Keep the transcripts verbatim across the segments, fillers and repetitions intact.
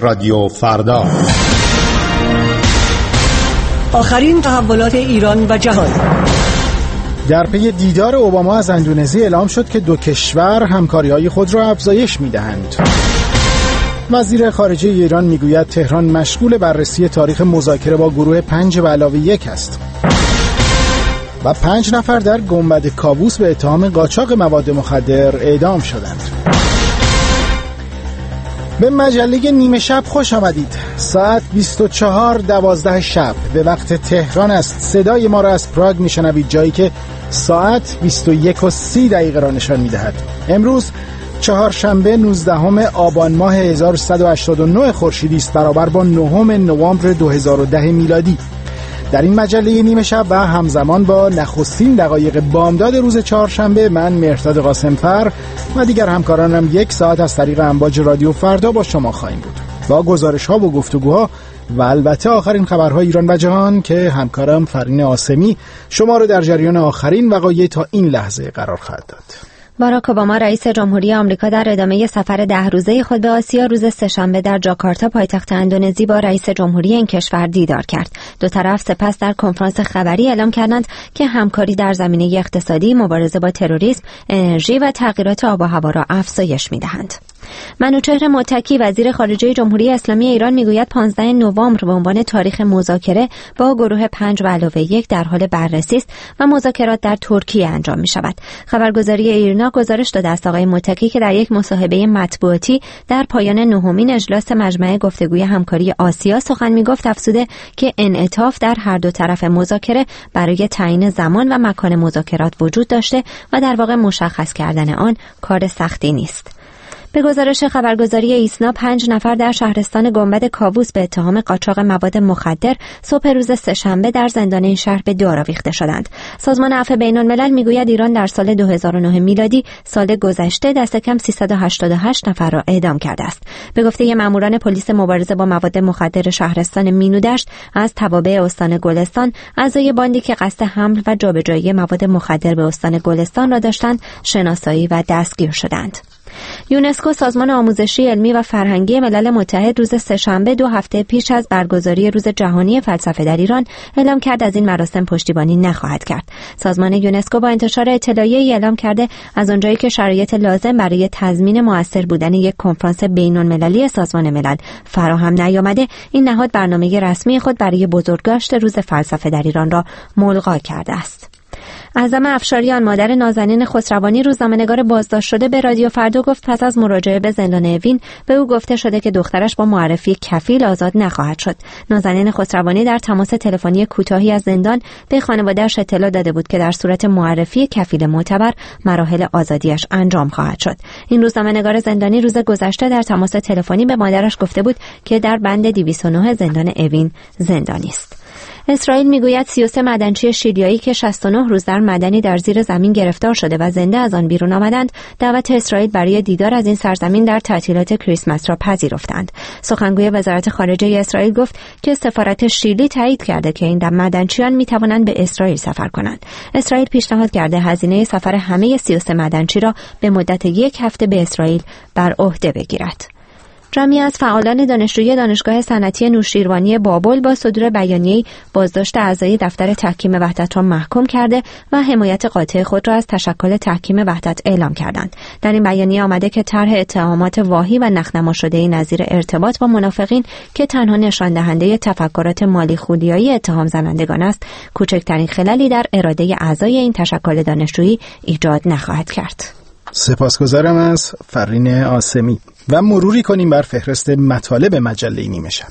رادیو فردا. آخرین تحولات ایران و جهان. در پی دیدار اوباما از اندونزی اعلام شد که دو کشور همکاری‌های خود را افزایش می‌دهند. وزیر خارجه ایران میگوید تهران مشغول بررسی تاریخ مذاکره با گروه پنج به علاوه یک است. و پنج نفر در گنبد کاووس به اتهام قاچاق مواد مخدر اعدام شدند. به مجله نیمه شب خوش آمدید. ساعت بیست و چهار دوازده شب به وقت تهران است. صدای ما را از پراگ میشنوید، جایی که ساعت بیست و یک و سی دقیقه را نشان میدهد. امروز چهارشنبه نوزدهم آبان ماه هزار و صد و هشتاد و نه خورشیدی است، برابر با نهم نوامبر دو هزار و ده میلادی. در این مجله نیمه شب و همزمان با نخستین دقایق بامداد روز چهارشنبه، من مهرداد قاسم‌فر و دیگر همکارانم یک ساعت از طریق امواج رادیو فردا با شما خواهیم بود، با گزارش‌ها و گفتگوها و البته آخرین خبرهای ایران و جهان که همکارم فرین آسمی شما رو در جریان آخرین وقایع تا این لحظه قرار خواهد داد. باراک اوباما رئیس جمهوری آمریکا در ادامه سفر ده روزه خود به آسیا روز سه‌شنبه در جاکارتا پایتخت اندونزی با رئیس جمهوری این کشور دیدار کرد. دو طرف سپس در کنفرانس خبری اعلام کردند که همکاری در زمینه اقتصادی، مبارزه با تروریسم، انرژی و تغییرات آب و هوا را افزایش می‌دهند. منوچهر متکی وزیر خارجه جمهوری اسلامی ایران میگوید پانزدهم نوامبر به عنوان تاریخ مذاکره با گروه پنج به علاوه یک در حال بررسی است و مذاکرات در ترکیه انجام می شود. خبرگزاری ایرنا گزارش داده است آقای متکی که در یک مصاحبه مطبوعاتی در پایان نهمین اجلاس مجمع گفتگوی همکاری آسیا سخن میگفت افزوده که انعطاف در هر دو طرف مذاکره برای تعیین زمان و مکان مذاکرات وجود داشته و در واقع مشخص کردن آن کار سختی نیست. به گزارش خبرگزاری ایسنا پنج نفر در شهرستان گنبد کاووس به اتهام قاچاق مواد مخدر صبح روز سه‌شنبه در زندان این شهر به دار آویخته شدند. سازمان عفو بین‌الملل میگوید ایران در سال دو هزار و نه میلادی سال گذشته دست کم سیصد و هشتاد و هشت نفر را اعدام کرده است. به گفته ماموران پلیس مبارزه با مواد مخدر شهرستان مینودشت از توابع استان گلستان، اعضای باندی که قصد حمل و جابجایی مواد مخدر به استان گلستان را داشتند شناسایی و دستگیر شدند. یونسکو سازمان آموزشی علمی و فرهنگی ملل متحد روز سه‌شنبه دو هفته پیش از برگزاری روز جهانی فلسفه در ایران اعلام کرد از این مراسم پشتیبانی نخواهد کرد. سازمان یونسکو با انتشار اطلاعیه‌ای اعلام کرده از آنجایی که شرایط لازم برای تضمین مؤثر بودن یک کنفرانس بین‌المللی سازمان ملل فراهم نیامده، این نهاد برنامه رسمی خود برای بزرگداشت روز فلسفه در ایران را ملغا کرده است. اعظم افشاریان مادر نازنین خسروانی روزنامه‌نگار بازداشت شده به رادیو فردا گفت پس از مراجعه به زندان اوین به او گفته شده که دخترش با معرفی کفیل آزاد نخواهد شد. نازنین خسروانی در تماس تلفنی کوتاهی از زندان به خانواده‌اش اطلاع داده بود که در صورت معرفی کفیل معتبر مراحل آزادیش انجام خواهد شد. این روزنامه‌نگار زندانی روز گذشته در تماس تلفنی به مادرش گفته بود که در بند دویست و نه زندان اوین زندانی است. اسرائیل میگوید سی و سه معدنچی شیلیایی که شصت و نه روز در معدنی در زیر زمین گرفتار شده و زنده از آن بیرون آمدند، دعوت اسرائیل برای دیدار از این سرزمین در تعطیلات کریسمس را پذیرفتند. سخنگوی وزارت خارجه اسرائیل گفت که سفارت شیلی تایید کرده که این معدنچیان میتوانند به اسرائیل سفر کنند. اسرائیل پیشنهاد کرده هزینه سفر همه سی و سه معدنچی را به مدت یک هفته به اسرائیل بر عهده بگیرد. جمعی از فعالان دانشجویی دانشگاه صنعتی نوشیروانی بابل با صدور بیانیه‌ای بازداشت اعضای دفتر تحکیم وحدت را محکوم کرده و حمایت قاطع خود را از تشکل تحکیم وحدت اعلام کردند. در این بیانیه آمده که طرح اتهامات واهی و نخنما شده نظیر ارتباط با منافقین که تنها نشان دهنده تفکرات مالی خودیایی اتهام زنندگان است، کوچکترین خللی در اراده اعضای این تشکل دانشجویی ایجاد نخواهد کرد. سپاسگزارم از فرین آسمی و مروری کنیم بر فهرست مطالب مجله نیمه شب.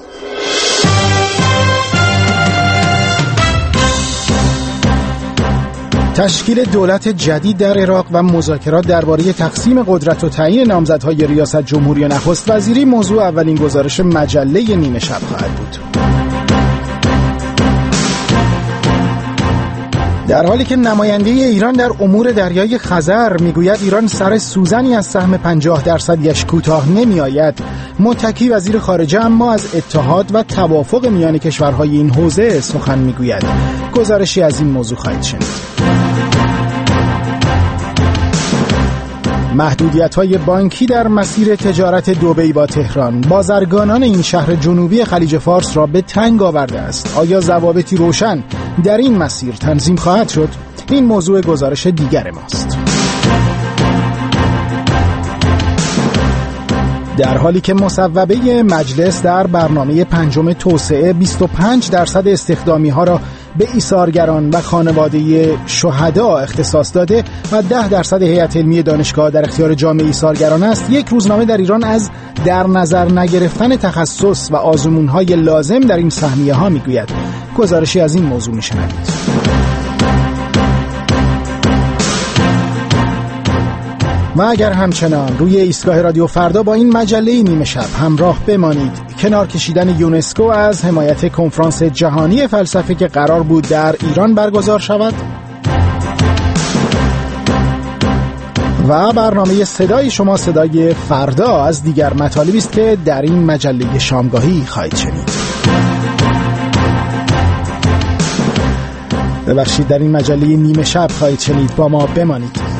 تشکیل دولت جدید در عراق و مذاکرات درباره تقسیم قدرت و تعیین نامزدهای ریاست جمهوری و نخست وزیری موضوع اولین گزارش مجله نیمه شب خواهد بود. در حالی که نماینده ایران در امور دریای خزر میگوید ایران سر سوزنی از سهم پنجاه درصدیش کوتاه نمی آید، متکی وزیر خارجه اما از اتحاد و توافق میان کشورهای این حوزه سخن میگوید. گزارشی از این موضوع خواهید شنید. محدودیت‌های بانکی در مسیر تجارت دبی با تهران بازرگانان این شهر جنوبی خلیج فارس را به تنگ آورده است. آیا ضوابطی روشن در این مسیر تنظیم خواهد شد؟ این موضوع گزارش دیگر ماست. در حالی که مصوبه مجلس در برنامه پنجم توسعه بیست و پنج درصد استخدامی ها را به ایثارگران و خانواده شهدا اختصاص داده و ده درصد هیئت علمی دانشگاه در اختیار جامعه ایثارگران است، یک روزنامه در ایران از در نظر نگرفتن تخصص و آزمون‌های لازم در این سهمیه‌ها میگوید. گزارشی از این موضوع میشنوید. و اگر همچنان روی ایستگاه رادیو فردا با این مجله نیمه شب همراه بمانید، کنار کشیدن یونسکو از حمایت کنفرانس جهانی فلسفه که قرار بود در ایران برگزار شود و برنامه صدای شما صدای فردا از دیگر مطالبی است که در این مجله شامگاهی خواهید شنید. ببخشید، در این مجله نیمه شب خواهید شنید. با ما بمانید.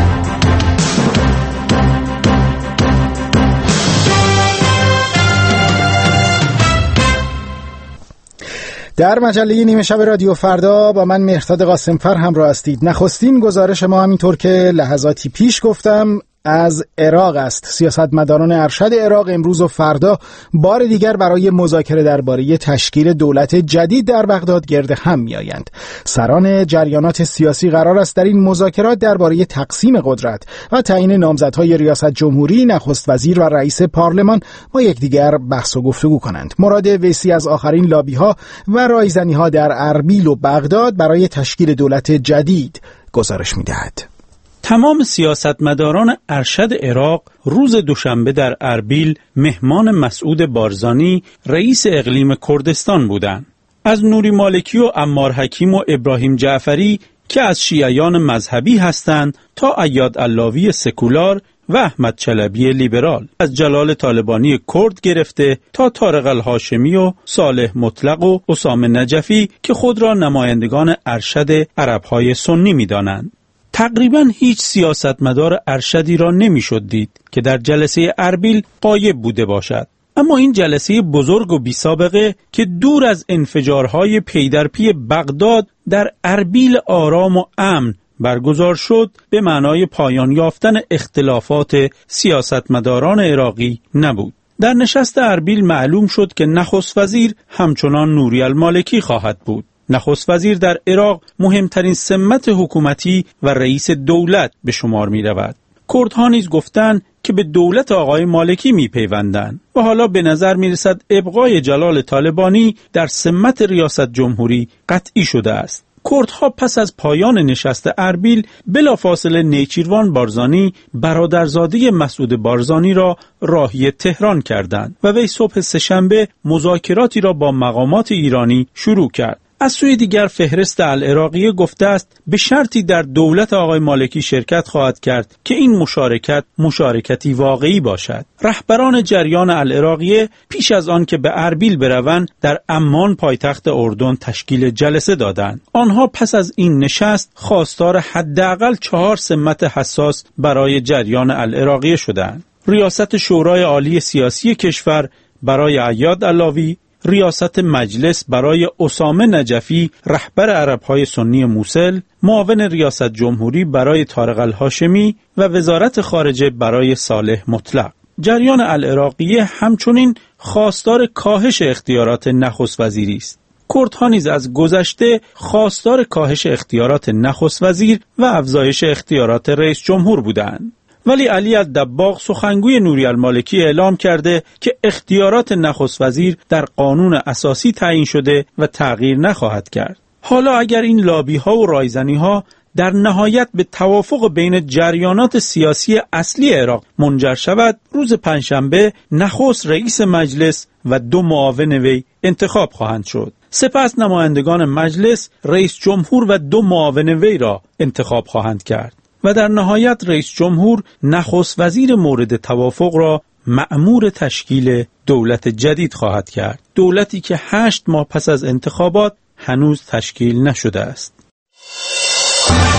در مجله نیمه شب رادیو فردا با من مهرداد قاسمفر همراه هستید. نخستین گزارش ما همینطور که لحظاتی پیش گفتم از عراق است. سیاستمداران ارشد عراق امروز و فردا بار دیگر برای مذاکره درباره تشکیل دولت جدید در بغداد گرد هم می‌آیند. سران جریانات سیاسی قرار است در این مذاکرات درباره تقسیم قدرت و تعیین نامزدهای ریاست جمهوری، نخست وزیر و رئیس پارلمان با یکدیگر بحث و گفتگو کنند. مراد ویسی از آخرین لابی‌ها و رایزنی‌ها در اربیل و بغداد برای تشکیل دولت جدید گزارش می‌دهد. تمام سیاستمداران ارشد عراق روز دوشنبه در اربیل مهمان مسعود بارزانی رئیس اقلیم کردستان بودند. از نوری مالکی و عمار حکیم و ابراهیم جعفری که از شیعیان مذهبی هستند تا عیاد علاوی سکولار و احمد چلبی لیبرال، از جلال طالبانی کرد گرفته تا طارق الهاشمی و صالح مطلق و اسامه نجفی که خود را نمایندگان ارشد عربهای سنی می‌دانند. تقریباً هیچ سیاستمدار ارشدی را نمی‌شد دید که در جلسه اربیل غایب بوده باشد. اما این جلسه بزرگ و بی سابقه که دور از انفجارهای پی در پی بغداد در اربیل آرام و امن برگزار شد، به معنای پایان یافتن اختلافات سیاستمداران عراقی نبود. در نشست اربیل معلوم شد که نخست وزیر همچنان نوری المالکی خواهد بود. نخست وزیر در عراق مهمترین سمت حکومتی و رئیس دولت به شمار می رود. کردها نیز گفتند که به دولت آقای مالکی می پیوندند و حالا به نظر می رسد ابقای جلال طالبانی در سمت ریاست جمهوری قطعی شده است. کردها پس از پایان نشست اربیل بلافاصله نیچیروان بارزانی برادرزاده مسعود بارزانی را راهی تهران کردند و وی صبح سه‌شنبه مذاکراتی را با مقامات ایرانی شروع کرد. از سوی دیگر فهرست العراقیه گفته است به شرطی در دولت آقای مالکی شرکت خواهد کرد که این مشارکت مشارکتی واقعی باشد. رهبران جریان العراقیه پیش از آن که به اربیل بروند در عمان پایتخت اردن تشکیل جلسه دادند. آنها پس از این نشست خواستار حداقل چهار سمت حساس برای جریان العراقیه شدند. ریاست شورای عالی سیاسی کشور برای عیاد علاوی، ریاست مجلس برای اسامه نجفی رهبر عربهای سنی موصل، معاون ریاست جمهوری برای طارق الهاشمی و وزارت خارجه برای صالح مطلق. جریان العراقیه همچنین خواستار کاهش اختیارات نخست وزیری است. کردها نیز از گذشته خواستار کاهش اختیارات نخست وزیر و افزایش اختیارات رئیس جمهور بودند. ولی علی الدباغ سخنگوی نوری المالکی اعلام کرده که اختیارات نخست وزیر در قانون اساسی تعیین شده و تغییر نخواهد کرد. حالا اگر این لابی ها و رایزنی ها در نهایت به توافق بین جریانات سیاسی اصلی عراق منجر شود، روز پنجشنبه نخست رئیس مجلس و دو معاون وی انتخاب خواهند شد. سپس نمایندگان مجلس رئیس جمهور و دو معاون وی را انتخاب خواهند کرد و در نهایت رئیس جمهور نخست وزیر مورد توافق را مأمور تشکیل دولت جدید خواهد کرد. دولتی که هشت ماه پس از انتخابات هنوز تشکیل نشده است.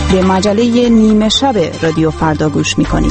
به مجله نیمه شب رادیو فردا گوش می‌کنید.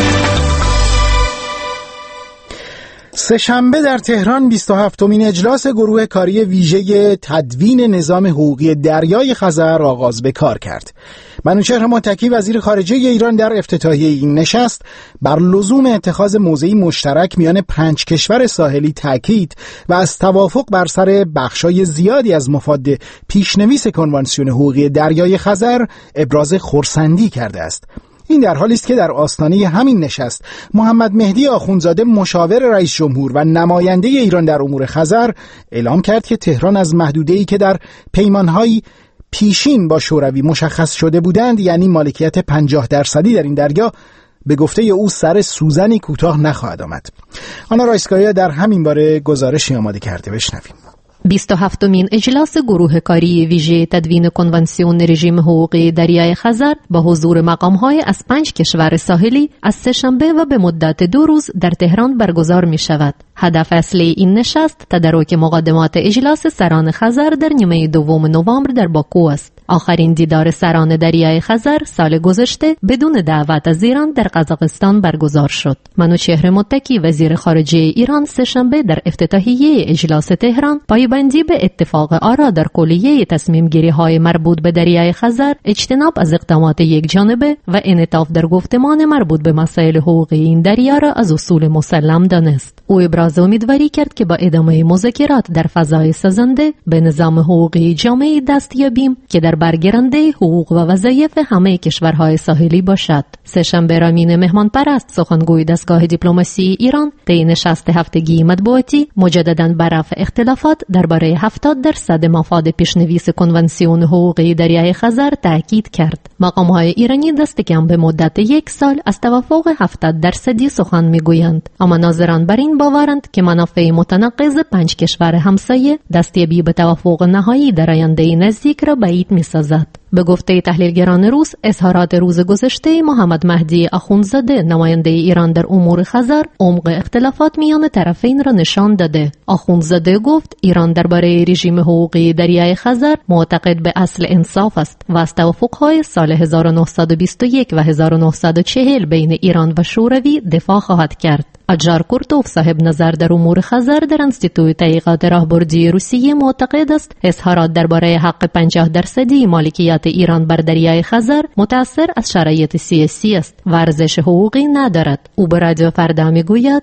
سه‌شنبه در تهران بیست و هفتمین اجلاس گروه کاری ویژه تدوین نظام حقوقی دریای خزر آغاز به کار کرد. منوچهر متکی وزیر خارجه ایران در افتتاحیه این نشست بر لزوم اتخاذ موضعی مشترک میان پنج کشور ساحلی تاکید و از توافق بر سر بخشای زیادی از مفاد پیشنویس کنوانسیون حقوقی دریای خزر ابراز خرسندی کرده است. این در حالی است که در آستانه همین نشست محمد مهدی آخوندزاده مشاور رئیس جمهور و نماینده ایران در امور خزر اعلام کرد که تهران از محدوده‌ای که در پیمان‌های پیشین با شوروی مشخص شده بودند، یعنی مالکیت پنجاه درصدی در این دریا، به گفته او سر سوزنی کوتاه نخواهد آمد. آنا رایسکایا در همین باره گزارشی آماده کرده، بشنویم. بیست و هفتمین اجلاس گروه کاری ویژه تدوین کنوانسیون رژیم حقوقی دریای خزر با حضور مقام‌های از پنج کشور ساحلی از سه‌شنبه و به مدت دو روز در تهران برگزار می شود. هدف اصلی این نشست تدارک مقدمات اجلاس سران خزر در نیمه دوم نوامبر در باکو است. آخرین دیدار سران دریای خزر سال گذشته بدون دعوت از ایران در قزاقستان برگزار شد. منوچهر متکی وزیر خارجه ایران سه‌شنبه در افتتاحیه اجلاس تهران پایبندی به اتفاق آرا در کلیه تصمیم گیری های مربوط به دریای خزر، اجتناب از اقدامات یک جانبه و انعطاف در گفتمان مربوط به مسائل حقوقی این دریا را از اصول مسلم دانست. او ابراز امیدواری کرد که با ادامه مذاکرات در فضای سازنده به نظام حقوقی جامعی دست یابیم که در برگیرنده حقوق و وظایف همه کشورهای ساحلی باشد. سه‌شنبه رامین مهمان پرست سخنگوی دستگاه دیپلماسی ایران طی نشست هفتگی مطبوعاتی مجدداً بر رفع اختلافات درباره هفتاد درصد مفاد پیشنویس کنوانسیون حقوقی دریای خزر تاکید کرد. مقام‌های ایرانی دست کم به مدت یک سال از توافق هفتاد درصدی سخن میگویند، اما ناظران بر این باورند که منافع متناقض پنج کشور همسایه دستیابی به توافق نهایی در آینده نزدیک را بعید می‌سازد. به گفته تحلیلگران روس، اظهارات روز گذشته محمد مهدی آخوندزاده نماینده ایران در امور خزر عمق اختلافات میان طرفین را نشان داده. آخوندزاده گفت ایران درباره رژیم حقوقی دریای خزر معتقد به اصل انصاف است و از توافق‌های سال هزار و نهصد و بیست و یک و هزار و نهصد و چهل بین ایران و شوروی دفاع خواهد کرد. اجار کورتوف صاحب نظر در امور خزر در انستیتوی تحقیقات راهبردی روسیه معتقد است اظهارات درباره حق پنجاه درصدی مالکیت ایران بر دریای خزر متأثر از شرایط سیاسی است و ارزش حقوقی ندارد. او به رادیو فردا میگوید: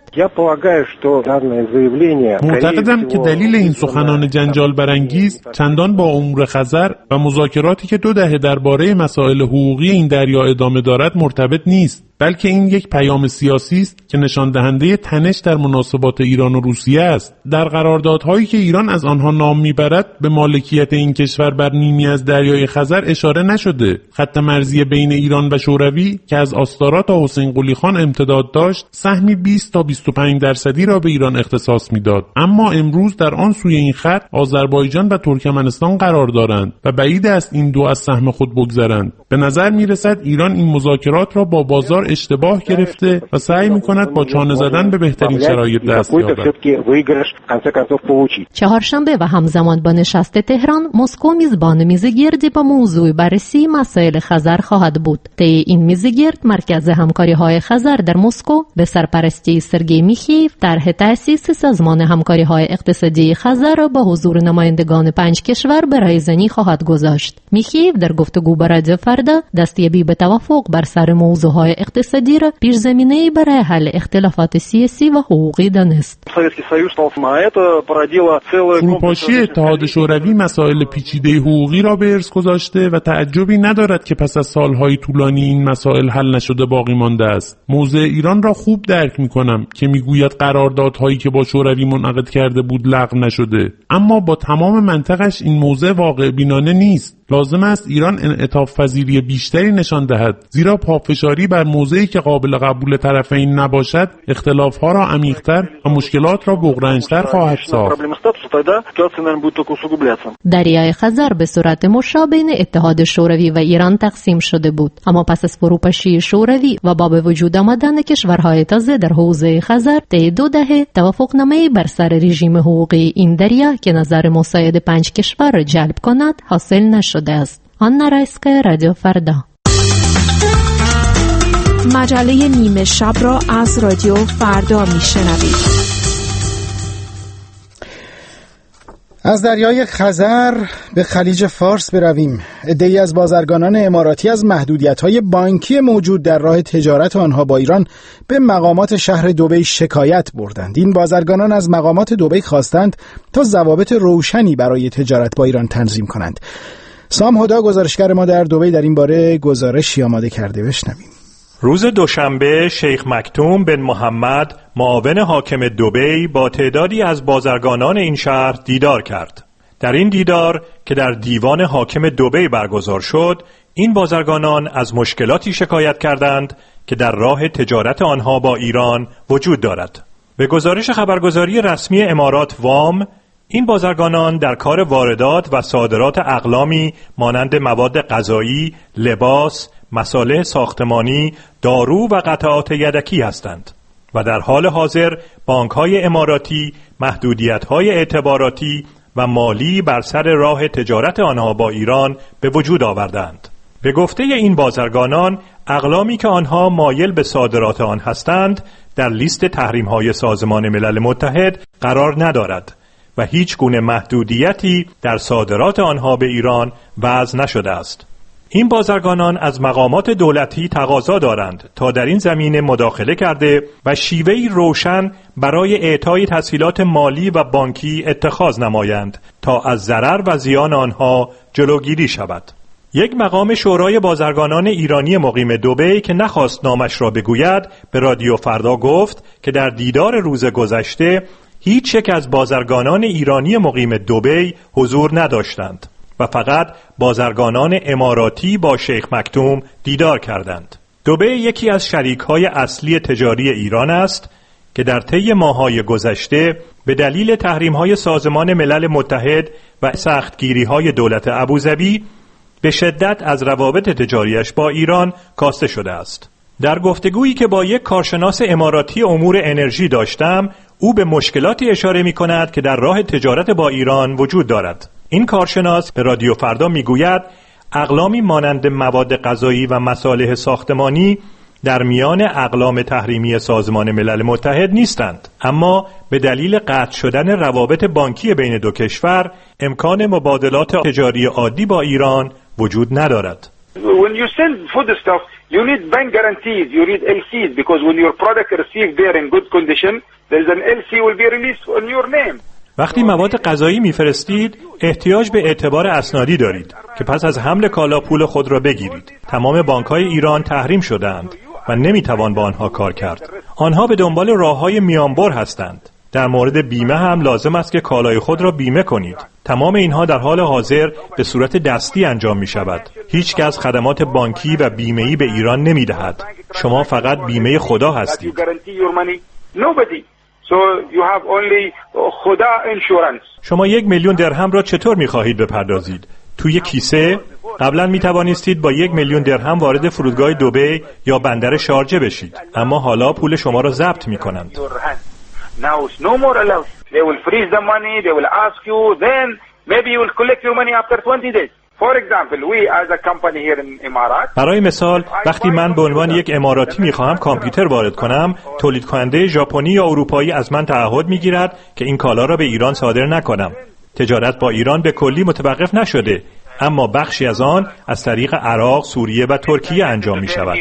معتقدم که دلیل این سخنان جنجال برانگیز چندان با امور خزر و مذاکراتی که دو دهه درباره مسائل حقوقی این دریا ادامه دارد مرتبط نیست، بلکه این یک پیام سیاسی است که نشان دهنده تنش در مناسبات ایران و روسیه است. در قراردادهایی که ایران از آنها نام میبرد به مالکیت این کشور بر نیمی از دریای خزر اشاره نشده. خط مرزی بین ایران و شوروی که از آستارا تا حسین قلی خان امتداد داشت، سهمی بیست تا بیست و پنج درصدی را به ایران اختصاص میداد. اما امروز در آن سوی این خط آذربایجان و ترکمنستان قرار دارند و بعید است این دو از سهم خود بگذرند. به نظر میرسد ایران این مذاکرات را با بازار اشتباه گرفته و سعی می‌کند با چانه زدن به بهترین شرایط دست یابد. چهارشنبه و همزمان با نشست تهران، مسکو میزبان میزگردی با موضوع بررسی مسائل خزر خواهد بود. طی این میزگرد مرکز همکاری‌های خزر در مسکو به سرپرستی سرگئی میخیف طرح تأسیس سازمان همکاری‌های اقتصادی خزر را با حضور نمایندگان پنج کشور به رایزنی خواهد گذاشت. میخیف در گفتگو با رادیو فردا دستیابی به توافق بر سر موضوعهای اقتصادی را پیش‌زمینه‌ای برای حل اختلافات سیاسی و حقوقی دانست. فروپاشی اتحاد شوروی مسائل پیچیده حقوقی را به ارث گذاشته و تعجبی ندارد که پس از سالهای طولانی این مسائل حل نشده باقی مانده است. موضع ایران را خوب درک می‌کنم که میگوید قراردادهایی که با شوروی منعقد کرده بود لغو نشده، اما با تمام منطقش این موضع واقع بینانه نیست. لازم است ایران انعطاف پذیری بیشتری نشان دهد، زیرا پافشاری بر موضعی که قابل قبول طرفین نباشد اختلاف‌ها را عمیق‌تر و مشکلات را بغرنج‌تر خواهد ساخت. دریای خزر به صورت مشابه بین اتحاد شوروی و ایران تقسیم شده بود، اما پس از فروپاشی شوروی و با به وجود آمدن کشورهای تازه در حوزه خزر طی دو دهه توافقنامه‌ای بر سر رژیم حقوقی این دریا که نظر مساعد پنج کشور را جلب کند حاصل نشده است. آنا رایسکایا، رادیو فردا. مجله نیمه شب را از رادیو فردا میشنوید. از دریای خزر به خلیج فارس برویم. عده‌ای از بازرگانان اماراتی از محدودیت‌های بانکی موجود در راه تجارت آنها با ایران به مقامات شهر دبی شکایت بردند. این بازرگانان از مقامات دبی خواستند تا ضوابط روشنی برای تجارت با ایران تنظیم کنند. سام هدا گزارشگر ما در دبی در این باره گزارشی آماده کرده، بشنویم. روز دوشنبه شیخ مکتوم بن محمد معاون حاکم دبی با تعدادی از بازرگانان این شهر دیدار کرد. در این دیدار که در دیوان حاکم دبی برگزار شد، این بازرگانان از مشکلاتی شکایت کردند که در راه تجارت آنها با ایران وجود دارد. به گزارش خبرگزاری رسمی امارات وام، این بازرگانان در کار واردات و صادرات اقلامی مانند مواد غذایی، لباس، مصالح ساختمانی، دارو و قطعات یدکی هستند و در حال حاضر بانک‌های اماراتی محدودیت‌های اعتباراتی و مالی بر سر راه تجارت آنها با ایران به وجود آوردند. به گفته این بازرگانان، اقلامی که آنها مایل به صادرات آن هستند در لیست تحریم‌های سازمان ملل متحد قرار ندارد و هیچ گونه محدودیتی در صادرات آنها به ایران وضع نشده است. این بازرگانان از مقامات دولتی تقاضا دارند تا در این زمینه مداخله کرده و شیوهی روشن برای اعطای تسهیلات مالی و بانکی اتخاذ نمایند تا از ضرر و زیان آنها جلوگیری شود. یک مقام شورای بازرگانان ایرانی مقیم دبی که نخواست نامش را بگوید به رادیو فردا گفت که در دیدار روز گذشته هیچ یک از بازرگانان ایرانی مقیم دبی حضور نداشتند و فقط بازرگانان اماراتی با شیخ مکتوم دیدار کردند. دبی یکی از شریک‌های اصلی تجاری ایران است که در طی ماه‌های گذشته به دلیل تحریم‌های سازمان ملل متحد و سختگیری‌های دولت ابوظبی به شدت از روابط تجاریش با ایران کاسته شده است. در گفتگویی که با یک کارشناس اماراتی امور انرژی داشتم، او به مشکلاتی اشاره می‌کند که در راه تجارت با ایران وجود دارد. این کارشناس به رادیو فردا میگوید اقلامی مانند مواد غذایی و مصالح ساختمانی در میان اقلام تحریمی سازمان ملل متحد نیستند، اما به دلیل قطع شدن روابط بانکی بین دو کشور امکان مبادلات تجاری عادی با ایران وجود ندارد. When you send foodstuff, you need bank guarantees, you need L Cs, because when your product received there in good condition, there is an L C will be released on your name. وقتی مواد غذایی میفرستید احتیاج به اعتبار اسنادی دارید که پس از حمل کالا پول خود را بگیرید. تمام بانک‌های ایران تحریم شده‌اند و نمیتوان با آنها کار کرد. آنها به دنبال راه‌های میانبر هستند. در مورد بیمه هم لازم است که کالای خود را بیمه کنید. تمام اینها در حال حاضر به صورت دستی انجام می شود. هیچ کس خدمات بانکی و بیمه‌ای به ایران نمی دهد. شما فقط بیمه خدا هستید. شما یک میلیون درهم را چطور می خواهید بپردازید؟ توی کیسه؟ قبلا می توانستید با یک میلیون درهم وارد فرودگاه دبی یا بندر شارجه بشید، اما حالا پول شما را ضبط می کنند. Now it's no more allowed. They will freeze the money, they will ask you, then maybe you will collect your money after twenty days. For example, we as a company here in Emirat. برای مثال، وقتی من به عنوان یک اماراتی می‌خواهم کامپیوتر وارد کنم، تولید کننده ژاپنی یا اروپایی از من تعهد می‌گیرد که این کالا را به ایران صادر نکنم. تجارت با ایران به کلی متوقف نشده، اما بخشی از آن از طریق عراق، سوریه و ترکیه انجام می‌شود.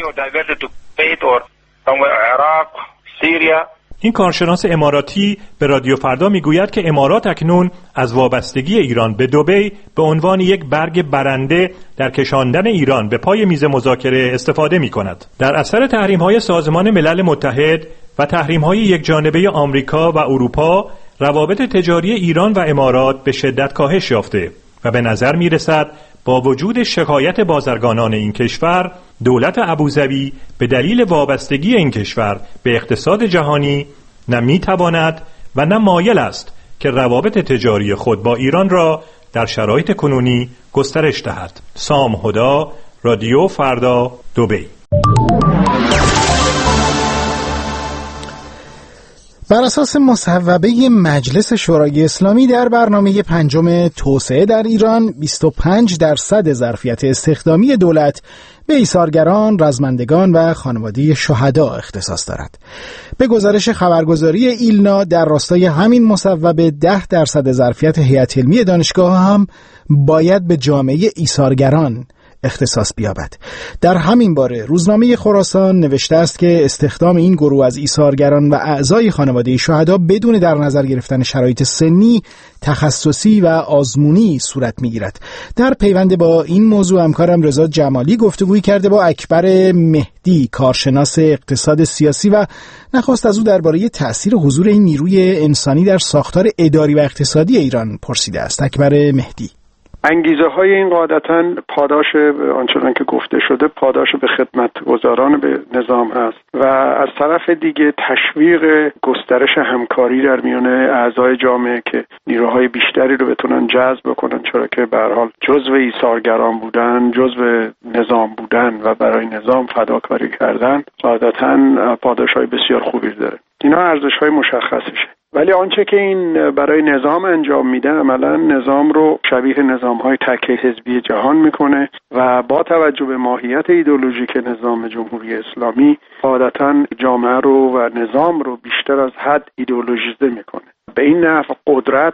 این کارشناس اماراتی به رادیو فردا میگوید که امارات اکنون از وابستگی ایران به دبی به عنوان یک برگ برنده در کشاندن ایران به پای میز مذاکره استفاده می کند. در اثر تحریم‌های سازمان ملل متحد و تحریم‌های یکجانبه آمریکا و اروپا، روابط تجاری ایران و امارات به شدت کاهش یافته و به نظر می رسد با وجود شکایت بازرگانان این کشور، دولت ابوظبی به دلیل وابستگی این کشور به اقتصاد جهانی نه میتواند و نه مایل است که روابط تجاری خود با ایران را در شرایط کنونی گسترش دهد. سام هدا، رادیو فردا، دبی. بر اساس مصوبه مجلس شورای اسلامی در برنامه پنجم توسعه در ایران، بیست و پنج درصد ظرفیت استخدامی دولت به ایثارگران، رزمندگان و خانواده شهدا اختصاص دارد. به گزارش خبرگزاری ایلنا، در راستای همین مصوبه ده درصد ظرفیت هیئت علمی دانشگاه هم باید به جامعه ایثارگران اختصاص بیابد. در همین باره روزنامه خراسان نوشته است که استخدام این گروه از ایثارگران و اعضای خانواده شهدا بدون در نظر گرفتن شرایط سنی، تخصصی و آزمونی صورت می‌گیرد. در پیوند با این موضوع همکارم رضا جمالی گفتگویی کرده با اکبر مهدی، کارشناس اقتصاد سیاسی، و نخواست از او درباره تأثیر حضور این نیروی انسانی در ساختار اداری و اقتصادی ایران پرسیده است. اکبر مهدی: انگیزه های این قاعدتاً پاداش آنچنان که گفته شده پاداش به خدمتگزاران به نظام هست و از طرف دیگه تشویق گسترش همکاری در میان اعضای جامعه که نیروهای بیشتری رو بتونن جذب بکنن، چرا که به هر حال جزو ایثارگران بودن، جزو نظام بودن و برای نظام فداکاری کردن قاعدتاً پاداش‌های بسیار خوبی داره. اینا ارزش‌های مشخصشه. ولی آنچه که این برای نظام انجام میده عملا نظام رو شبیه نظام‌های تک حزبی جهان میکنه و با توجه به ماهیت ایدئولوژیک نظام جمهوری اسلامی عادتاً جامعه رو و نظام رو بیشتر از حد ایدئولوژیزه میکنه. به این نحو قدرت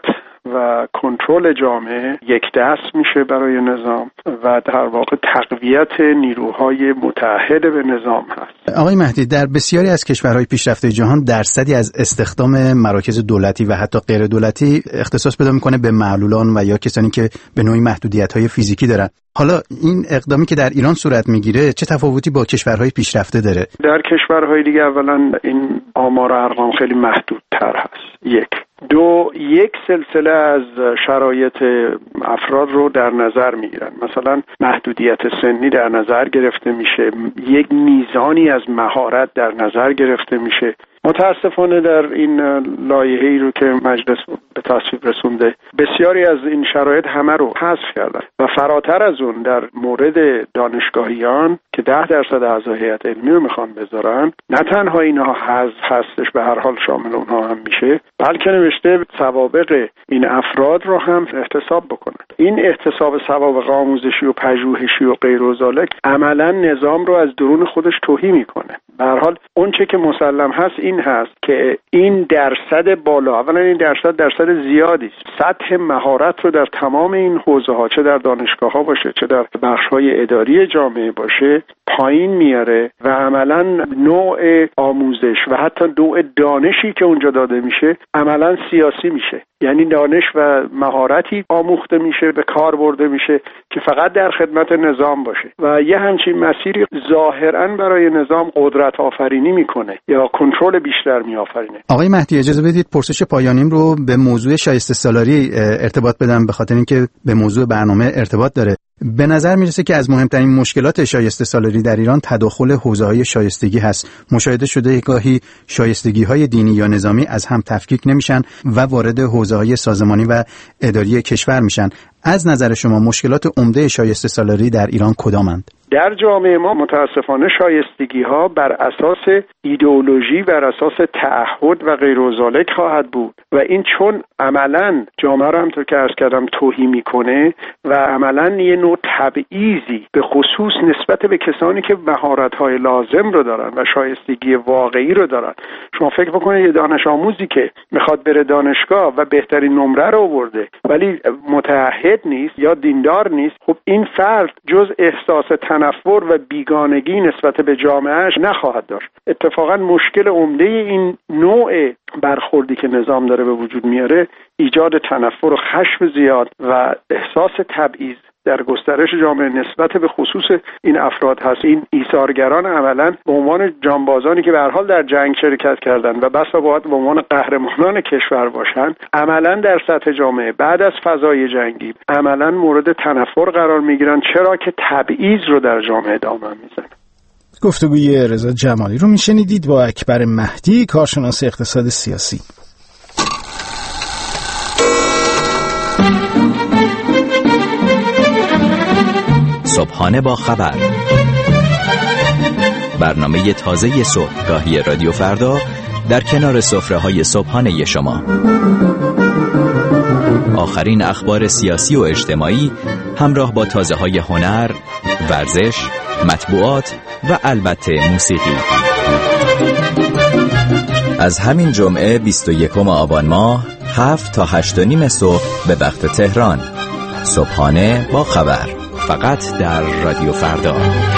و کنترل جامعه یک دست میشه برای نظام و در واقع تقویت نیروهای متحد به نظام هست. آقای مهدی، در بسیاری از کشورهای پیشرفته جهان درصدی از استخدام مراکز دولتی و حتی غیر دولتی اختصاص پیدا میکنه به معلولان و یا کسانی که به نوعی محدودیت‌های فیزیکی دارن. حالا این اقدامی که در ایران صورت میگیره چه تفاوتی با کشورهای پیشرفته داره؟ در کشورهای دیگه اولا این آمار و ارقام خیلی محدودتر هست. یک دو یک سلسله از شرایط افراد رو در نظر میگیرن. مثلا محدودیت سنی در نظر گرفته میشه، یک میزانی از مهارت در نظر گرفته میشه. متاسفانه در این لایحه‌ای رو که مجلس به تصویب رسونده بسیاری از این شرایط همه رو حذف کردن و فراتر از اون در مورد دانشگاهیان که ده درصد اعضای هیئت علمی رو میخوان بذارن، نه تنها اینها حذف هستش، به هر حال شامل اونها هم میشه، بلکه نوشته سوابق این افراد رو هم احتساب بکنن. این احتساب سوابق آموزشی و پژوهشی و غیر و ذالک عملا نظام رو از درون خودش توهی میکنه. به هر حال اون چه که مسلم هست این هست که این درصد بالا، اولا این درصد درصد زیادی است، سطح مهارت رو در تمام این حوزه ها، چه در دانشگاه ها باشه چه در بخش های اداری جامعه باشه، پایین میاره و عملا نوع آموزش و حتی نوع دانشی که اونجا داده میشه عملا سیاسی میشه. یعنی دانش و مهارتی آموخته میشه، به کار برده میشه که فقط در خدمت نظام باشه و یه همچین مسیری ظاهرا برای نظام قدرت آفرینی میکنه یا کنترل بیشتر میآفرینه. آقای مهدی، اجازه بدید پرسش پایانیم رو به موضوع شایسته سالاری ارتباط بدم، به خاطر اینکه به موضوع برنامه ارتباط داره. به نظر میرسه که از مهمترین مشکلات شایسته سالاری در ایران تداخل حوزه‌های شایستگی هست. مشاهده شده گاهی شایستگی‌های دینی یا نظامی از هم تفکیک نمیشن و وارد حوزه‌های سازمانی و اداری کشور میشن. از نظر شما مشکلات عمده شایسته سالاری در ایران کدامند؟ در جامعه ما متاسفانه شایستگی ها بر اساس ایدئولوژی، بر اساس تعهد و غیر و ذالک خواهد بود و این چون عملاً جامعه رو همونطور که عرض کردم توهی میکنه و عملاً یه نوع تبعیضی به خصوص نسبت به کسانی که مهارت‌های لازم رو دارن و شایستگی واقعی رو دارن. شما فکر بکنید یه دانش آموزی که میخواد بره دانشگاه و بهترین نمره رو آورده ولی متعهد نیست یا دیندار نیست، خب این فرد جز احساس تنفر و بیگانگی نسبت به جامعهش نخواهد داشت. اتفاقا مشکل عمده این نوع برخوردی که نظام داره به وجود میاره ایجاد تنفر و خشم زیاد و احساس تبعیض در گسترش جامعه نسبت به خصوص این افراد هست. این ایثارگران عملاً به عنوان جانبازانی که به هر حال در جنگ شرکت کردن و بسا باید به عنوان قهرمانان کشور باشن، عملاً در سطح جامعه بعد از فضای جنگی عملاً مورد تنفر قرار میگیرن، چرا که تبعیض رو در جامعه دامن میزنن. گفتگوی رضا جمالی رو میشنیدید با اکبر مهدی، کارشناس اقتصاد سیاسی. صبحانه با خبر، برنامه تازه صبحگاهی رادیو فردا در کنار سفره‌های صبحانه شما. آخرین اخبار سیاسی و اجتماعی همراه با تازه‌های هنر، ورزش، مطبوعات و البته موسیقی. از همین جمعه بیست و یکم آبان ماه هفت تا هشت و نیم صبح به وقت تهران. صبحانه با خبر، فقط در رادیو فردا.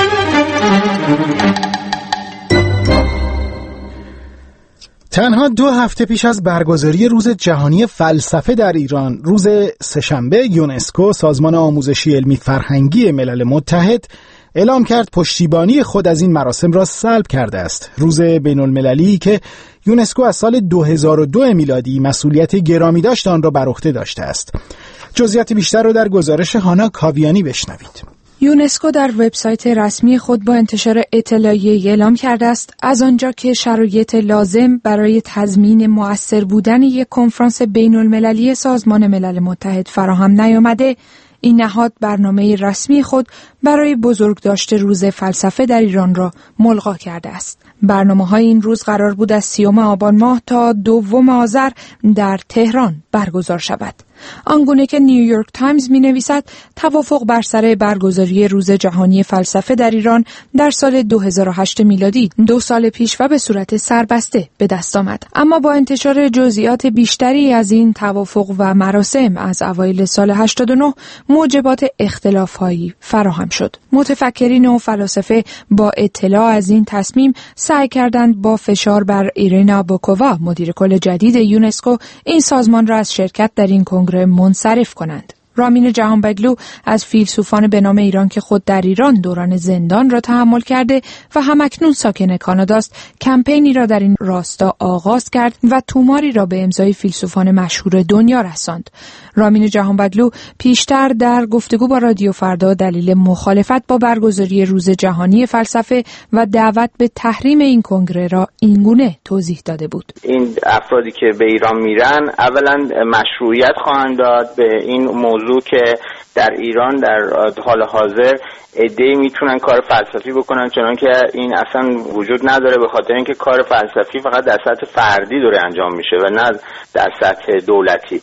تنها دو هفته پیش از برگزاری روز جهانی فلسفه در ایران، روز سه‌شنبه، یونسکو، سازمان آموزشی علمی فرهنگی ملل متحد، اعلام کرد پشتیبانی خود از این مراسم را سلب کرده است. روز بین المللی که یونسکو از سال دو هزار و دو میلادی مسئولیت گرامی داشت آن را بر عهده داشته است. جزئیات بیشتر را در گزارش هانا کاویانی بشنوید. یونسکو در وبسایت رسمی خود با انتشار اطلاعیه‌ای اعلام کرده است از آنجا که شرایط لازم برای تضمین مؤثر بودن یک کنفرانس بین‌المللی سازمان ملل متحد فراهم نیامده، این نهاد برنامه رسمی خود برای بزرگداشت روز فلسفه در ایران را ملغا کرده است. برنامه‌های این روز قرار بود از سیوم آبان ماه تا دوم آذر در تهران برگزار شود. آنگونه که نیویورک تایمز می‌نویسد توافق بر سر برگزاری روز جهانی فلسفه در ایران در سال دو هزار و هشت میلادی دو سال پیش و به صورت سربسته به دست آمد، اما با انتشار جزئیات بیشتری از این توافق و مراسم از اوایل سال هشتاد و نه موجبات اختلاف‌هایی فراهم شد. متفکرین و فلاسفه با اطلاع از این تصمیم سعی کردند با فشار بر ایرینا بوکووا، مدیر کل جدید یونسکو، این سازمان را از شرکت در این کنگره منصرف کنند. رامین جهانبگلو از فیلسوفان به نام ایران که خود در ایران دوران زندان را تحمل کرده و همکنون ساکن کاناداست، کمپینی را در این راستا آغاز کرد و توماری را به امضای فیلسوفان مشهور دنیا رساند. رامین جهانبگلو پیشتر در گفتگو با رادیو فردا دلیل مخالفت با برگزاری روز جهانی فلسفه و دعوت به تحریم این کنگره را اینگونه توضیح داده بود. این افرادی که به ایران میرن اولا مشروعیت خواهند داد به این موضوع که در ایران در حال حاضر عده‌ای میتونن کار فلسفی بکنن، چون که این اصلا وجود نداره، به خاطر اینکه کار فلسفی فقط در سطح فردی داره انجام میشه و نه در سطح دولتی.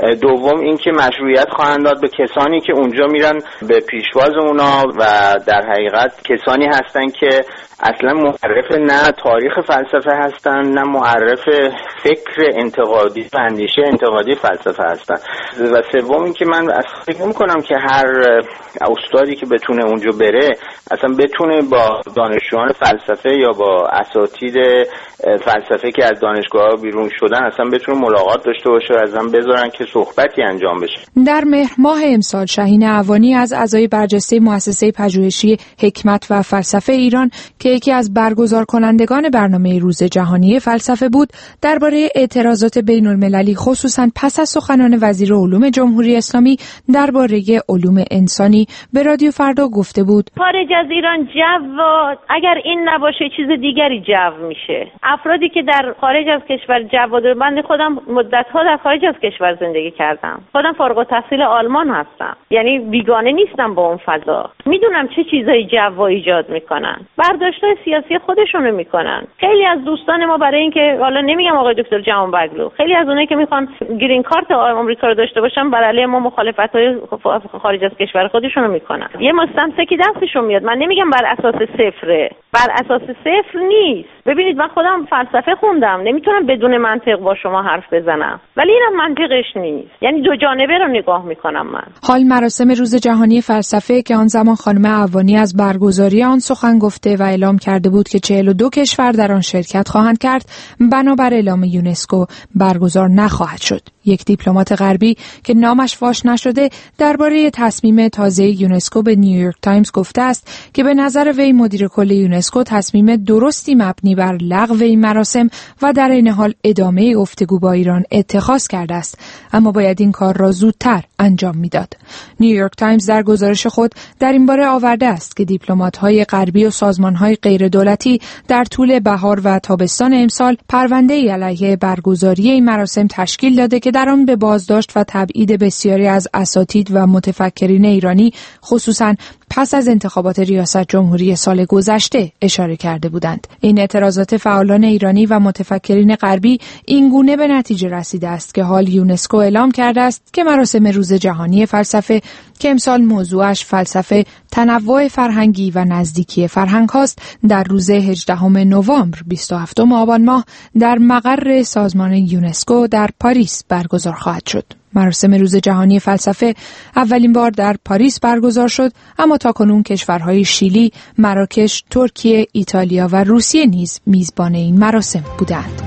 دوم اینکه مشروعیت خواهند داد به کسانی که اونجا میرن به پیشواز اونا و در حقیقت کسانی هستن که اصلا معرف نه تاریخ فلسفه هستن نه معرف فکر انتقادی و اندیشه انتقادی فلسفه هستن. و سوم اینکه من فکر می‌کنم که هر استادی که بتونه اونجا بره اصلا بتونه با دانشجویان فلسفه یا با اساتید فلسفه که از دانشگاه‌ها بیرون شدن اصلا بتونه ملاقات داشته باشه و اصلا بذارن که صحبتی انجام بشه. در مهر ماه امسال شهین عوانی از اعضای برجسته مؤسسه پژوهشی حکمت و فلسفه ایران که یکی از برگزار کنندگان برنامه روز جهانی فلسفه بود، درباره اعتراضات بین‌المللی خصوصاً پس از سخنان وزیر علوم جمهوری اسلامی درباره علوم انسانی به رادیو فردا گفته بود: خارج از ایران جو، اگر این نباشه چیز دیگری جو میشه. افرادی که در خارج از کشور جو دارن، من خودم مدت‌ها در خارج از کشور زندگی کردم، خودم فارغ التحصیل آلمان هستم، یعنی بیگانه نیستم با اون فضا، میدونم چه چیزایی جو ایجاد میکنن، برداشت‌های سیاسی خودشونو میکنن. خیلی از دوستان ما برای اینکه حالا نمیگم آقای دکتر جهانبگلو، خیلی از اونایی که میخوان گرین کارت آمریکا رو داشته باشن بر علیه ما مخالفت‌های خارج از کشور خودشونو میکنن. یه مستمسکی دستشون میاد. من نمیگم بر اساس صفره، بر اساس صفر نیست. ببینید من خودم فلسفه خوندم، نمیتونم بدون منطق با شما حرف بزنم، ولی اینم منطقش نیست، یعنی دو جانبه رو نگاه میکنم من. حال مراسم روز جهانی فلسفه که آن زمان خانم عوانی از برگزاری آن سخن گفته و اعلام کرده بود که چهل و دو کشور در آن شرکت خواهند کرد، بنابر اعلام یونسکو برگزار نخواهد شد. یک دیپلمات غربی که نامش فاش نشده درباره تصمیم تازه یونسکو به نیویورک تایمز گفته است که به نظر وی مدیر کل یونسکو تصمیم درستی مبنی بر لغو این مراسم و در این حال ادامه گفتگو با ایران اتخاذ کرده است، اما باید این کار را زودتر انجام میداد. نیویورک تایمز در گزارش خود در این باره آورده است که دیپلمات‌های غربی و سازمان‌های غیردولتی در طول بهار و تابستان امسال پرونده‌ای علیه برگزاری این مراسم تشکیل داده که در آن به بازداشت و تبعید بسیاری از اساتید و متفکرین ایرانی، خصوصاً پس از انتخابات ریاست جمهوری سال گذشته اشاره کرده بودند. این اعتراضات فعالان ایرانی و متفکرین غربی اینگونه به نتیجه رسیده است که حال یونسکو اعلام کرده است که مراسم روز جهانی فلسفه که امسال موضوعش فلسفه، تنوع فرهنگی و نزدیکی فرهنگ هاست، در روز هجدهم نوامبر بیست و هفتم آبان ماه در مقر سازمان یونسکو در پاریس برگزار خواهد شد. مراسم روز جهانی فلسفه اولین بار در پاریس برگزار شد، اما تاکنون کشورهای شیلی، مراکش، ترکیه، ایتالیا و روسیه نیز میزبان این مراسم بودند.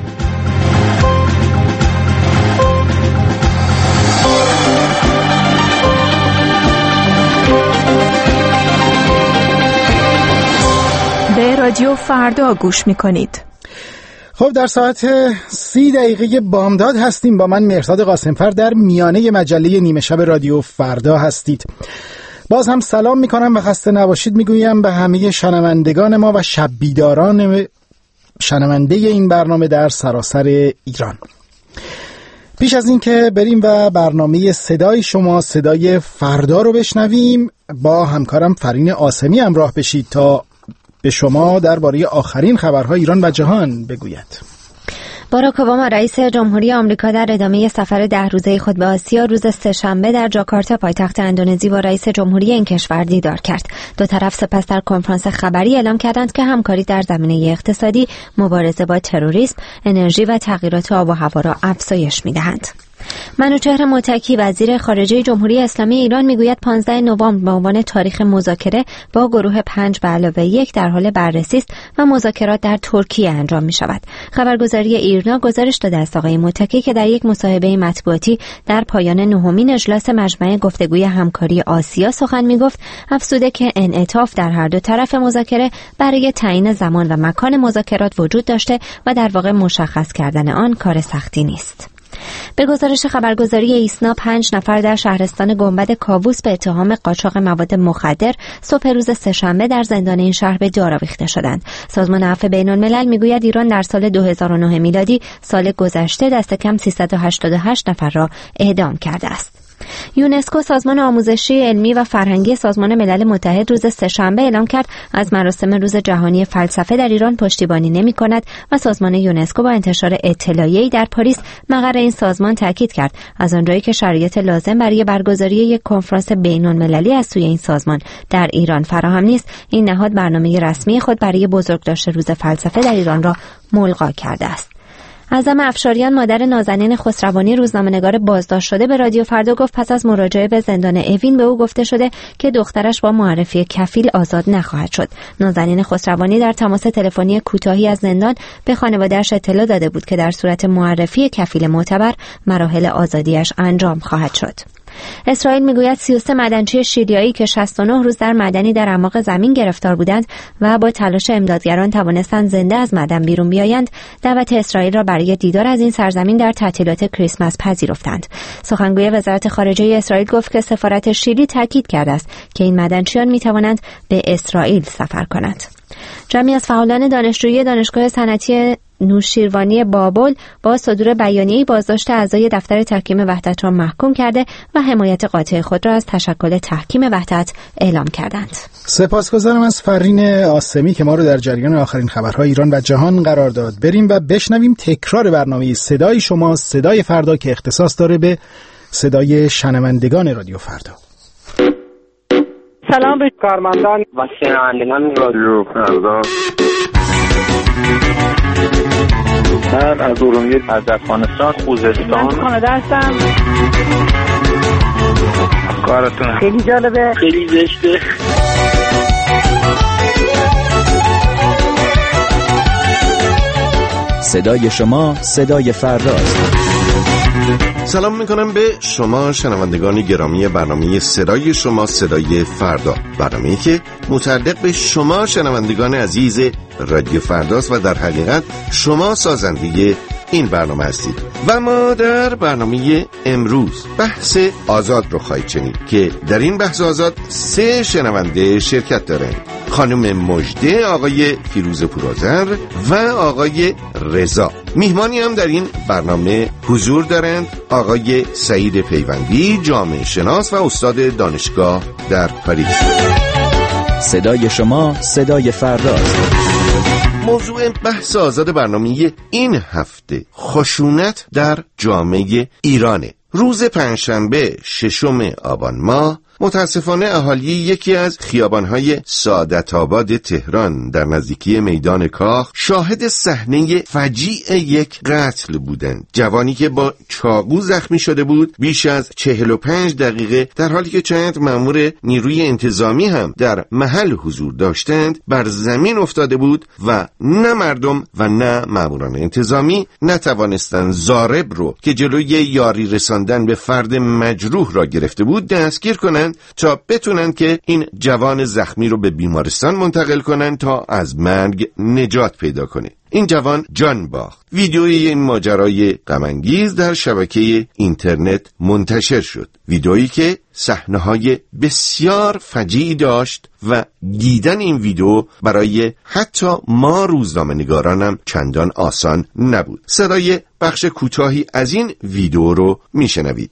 به رادیو فردا گوش می‌کنید. خب در ساعت سی دقیقه بامداد هستیم. با من مهرزاد قاسمفر در میانه مجله نیمه شب رادیو فردا هستید. باز هم سلام میکنم و خسته نباشید میگویم به همه شنوندگان ما و شب بیداران شنونده این برنامه در سراسر ایران. پیش از این که بریم و برنامه صدای شما صدای فردا رو بشنویم، با همکارم فرین آسمی همراه بشید تا به شما درباره آخرین خبرهای ایران و جهان بگوید. باراک اوباما رئیس جمهوری آمریکا در ادامه سفر ده روزه خود به آسیا روز سه‌شنبه در جاکارتا پایتخت اندونزی با رئیس جمهوری این کشور دیدار کرد. دو طرف سپس در کنفرانس خبری اعلام کردند که همکاری در زمینه اقتصادی، مبارزه با تروریسم، انرژی و تغییرات آب و هوا را افزایش می‌دهند. منوچهر متکی وزیر خارجه جمهوری اسلامی ایران میگوید پانزده نوامبر به عنوان تاریخ مذاکره با گروه پنج به علاوه یک در حال بررسی است و مذاکرات در ترکیه انجام می شود. خبرگزاری ایرنا گزارش داده است آقای متکی که در یک مصاحبه مطبوعاتی در پایان نهمین اجلاس مجمع گفتگوی همکاری آسیا سخن می گفت، افزوده که انعطاف در هر دو طرف مذاکره برای تعیین زمان و مکان مذاکرات وجود داشته و در واقع مشخص کردن آن کار سختی نیست. به گزارش خبرگزاری ایسنا پنج نفر در شهرستان گنبد کاووس به اتهام قاچاق مواد مخدر صبح روز سه‌شنبه در زندان این شهر به دار آویخته شدند. سازمان عفو بین‌الملل میگوید ایران در سال دو هزار و نه میلادی سال گذشته دست کم سیصد و هشتاد و هشت نفر را اعدام کرده است. یونسکو سازمان آموزشی علمی و فرهنگی سازمان ملل متحد روز سه‌شنبه اعلام کرد از مراسم روز جهانی فلسفه در ایران پشتیبانی نمی‌کند و سازمان یونسکو با انتشار اطلاعیه‌ای در پاریس مقر این سازمان تاکید کرد از آنجایی که شرایط لازم برای برگزاری یک کنفرانس بین‌المللی از سوی این سازمان در ایران فراهم نیست، این نهاد برنامه رسمی خود برای بزرگداشت روز فلسفه در ایران را ملغا کرده است. اعظم افشاریان مادر نازنین خسروانی روزنامه‌نگار بازداشت شده به رادیو فردا گفت پس از مراجعه به زندان اوین به او گفته شده که دخترش با معرفی کفیل آزاد نخواهد شد. نازنین خسروانی در تماس تلفنی کوتاهی از زندان به خانواده‌اش اطلاع داده بود که در صورت معرفی کفیل معتبر مراحل آزادیش انجام خواهد شد. اسرائیل میگوید سی و سه معدنچی شیلیایی که شصت و نه روز در معدنی در اعماق زمین گرفتار بودند و با تلاش امدادگران توانستند زنده از معدن بیرون بیایند، دعوت اسرائیل را برای دیدار از این سرزمین در تعطیلات کریسمس پذیرفتند. سخنگوی وزارت خارجه اسرائیل گفت که سفارت شیلی تاکید کرده است که این معدنچیان میتوانند به اسرائیل سفر کنند. جمعی از فعالان دانشجویی دانشگاه صنعتی نوشیروانی بابل با صدور بیانیه‌ای بازداشت اعضای دفتر تحکیم وحدت را محکوم کرده و حمایت قاطع خود را از تشکل تحکیم وحدت اعلام کردند. سپاسگزارم از فرین آسمی که ما رو در جریان آخرین خبرهای ایران و جهان قرار داد. بریم و بشنویم تکرار برنامه صدای شما صدای فردا که اختصاص داره به صدای شنوندگان رادیو فردا. سلام به کارمندان و شنوندگان رادیو فردا. من از ارومیه از افغانستان خوزستان من کانادا هستم. کارتون خیلی جالبه، خیلی زشته. صدای شما صدای فرداست. سلام میکنم به شما شنوندگان گرامی برنامه صدای شما صدای فردا، برنامه‌ای که متعلق به شما شنوندگان عزیز رادیو فرداست و در حقیقت شما سازنده این برنامه هستید. و ما در برنامه امروز بحث آزاد رو خواهید شنید که در این بحث آزاد سه شنونده شرکت دارند: خانم مژده، آقای فیروز پورآذر و آقای رضا. میهمانی هم در این برنامه حضور دارند آقای سعید پیوندی، جامعه شناس و استاد دانشگاه در پاریس. صدای شما صدای فرداست. موضوع بحث آزاد برنامه این هفته خشونت در جامعه ایرانه. روز پنجشنبه ششم آبان ماه متاسفانه اهالی یکی از خیابان‌های سعادت آباد تهران در نزدیکی میدان کاخ شاهد صحنه فجیع یک قتل بودند. جوانی که با چاقو زخمی شده بود بیش از چهل و پنج دقیقه در حالی که چند مأمور نیروی انتظامی هم در محل حضور داشتند بر زمین افتاده بود و نه مردم و نه مأموران انتظامی نتوانستند ضارب رو که جلوی یاری رساندن به فرد مجروح را گرفته بود دستگیر کنند تا بتونن که این جوان زخمی رو به بیمارستان منتقل کنن تا از مرگ نجات پیدا کنه. این جوان جان باخت. ویدیوی این ماجرای غم انگیز در شبکه اینترنت منتشر شد. ویدیویی که صحنه‌های بسیار فجیعی داشت و دیدن این ویدیو برای حتی ما روزنامه‌نگارانم چندان آسان نبود. صدای بخش کوتاهی از این ویدیو رو میشنوید.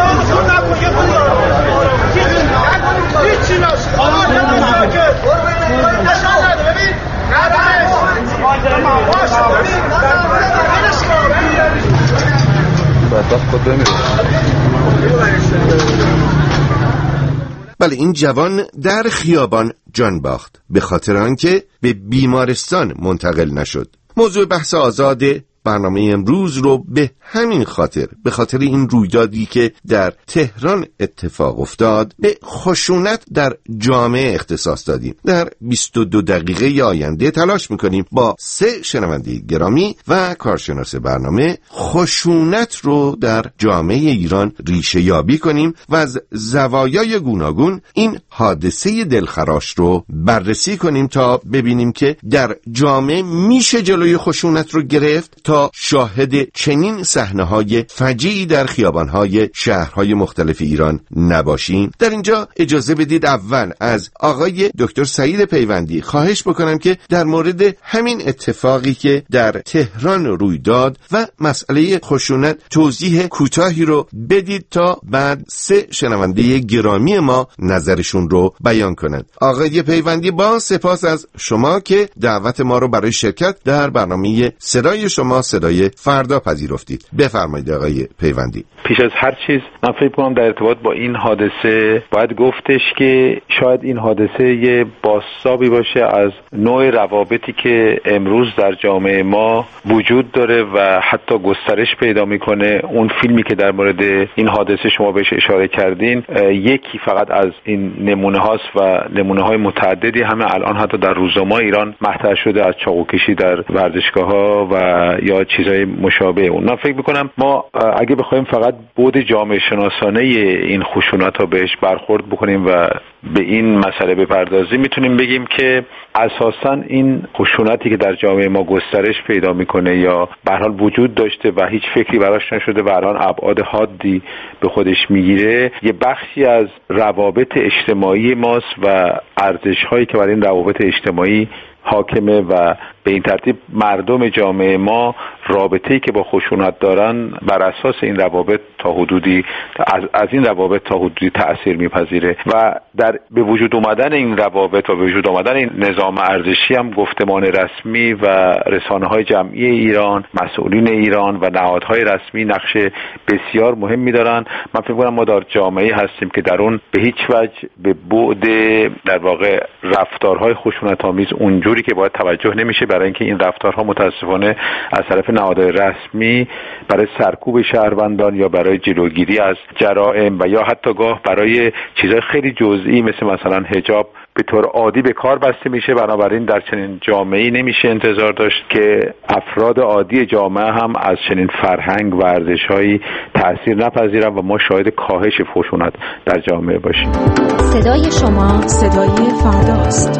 بله، این جوان در خیابان جان باخت به خاطر آنکه به بیمارستان منتقل نشد. موضوع بحث آزاد برنامه امروز رو به همین خاطر، به خاطر این رویدادی که در تهران اتفاق افتاد، به خشونت در جامعه اختصاص دادیم. در بیست و دو دقیقه آینده تلاش میکنیم با سه شنونده گرامی و کارشناس برنامه خشونت رو در جامعه ایران ریشه یابی کنیم و از زوایای گوناگون این حادثه دلخراش رو بررسی کنیم تا ببینیم که در جامعه میشه جلوی خشونت رو گرفت تا شاهد چنین صحنه‌های فجیعی در خیابان‌های شهرهای مختلف ایران نباشیم. در اینجا اجازه بدید اول از آقای دکتر سعید پیوندی خواهش بکنم که در مورد همین اتفاقی که در تهران روی داد و مسئله خشونت توضیح کوتاهی رو بدید تا بعد سه شنونده گرامی ما نظرشون رو بیان کنند. آقای پیوندی، با سپاس از شما که دعوت ما رو برای شرکت در برنامه صدای شما صدای فردا پذیرفتید. بفرمایید آقای پیوندی. پیش از هر چیز من فکر کنم در ارتباط با این حادثه باید گفتش که شاید این حادثه یه بازتابی باشه از نوع روابطی که امروز در جامعه ما وجود داره و حتی گسترش پیدا میکنه. اون فیلمی که در مورد این حادثه شما بهش اشاره کردین یکی فقط از این نمونه هاست و نمونه های متعددی همه الان حتی در روزنامه ایران مطرح شده، از چاقوکشی در ورزشگاه ها و یا چیزای مشابه اون. من فکر میکنم ما اگه بخوایم فقط بعد جامعه شناسانه این خشونت ها بهش برخورد بکنیم و به این مسئله بپردازیم، میتونیم بگیم که اساساً این خشونتی که در جامعه ما گسترش پیدا میکنه یا به هر حال وجود داشته و هیچ فکری براش نشده و الان ابعاد حادی به خودش میگیره، یه بخشی از روابط اجتماعی ماست و ارزش‌هایی که برای این روابط اجتماعی حاکمه و به این ترتیب مردم جامعه ما رابطه‌ای که با خشونت دارن بر اساس این روابط تا حدودی از, از این روابط تا حدودی تأثیر میپذیره و در به وجود اومدن این روابط و به وجود اومدن این نظام ارزشی هم گفتمان رسمی و رسانه‌های جمعی ایران، مسئولین ایران و نهادهای رسمی نقش بسیار مهمی دارن. من فکر کنم ما در جامعه‌ای هستیم که در اون به هیچ وجه به بعد در واقع رفتارهای خشونت‌آمیز اونجوری که باید توجه نمیشه، برای اینکه این رفتارها متاسفانه از طرف نهادهای رسمی برای سرکوب شهروندان یا برای جلوگیری از جرائم و یا حتی گاه برای چیزهای خیلی جزئی مثل مثلا حجاب به طور عادی به کار بسته میشه. بنابراین در چنین جامعه‌ای نمیشه انتظار داشت که افراد عادی جامعه هم از چنین فرهنگ و ارزش‌هایی تأثیر نپذیرن و ما شاهد کاهش خشونت در جامعه باشیم. صدای شما صدای فرداست.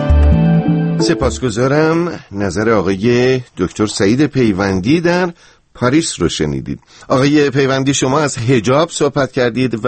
سپاسگزارم. نظر آقای دکتر سعید پیوندی در پاریس رو شنیدید. آقای پیوندی، شما از حجاب صحبت کردید و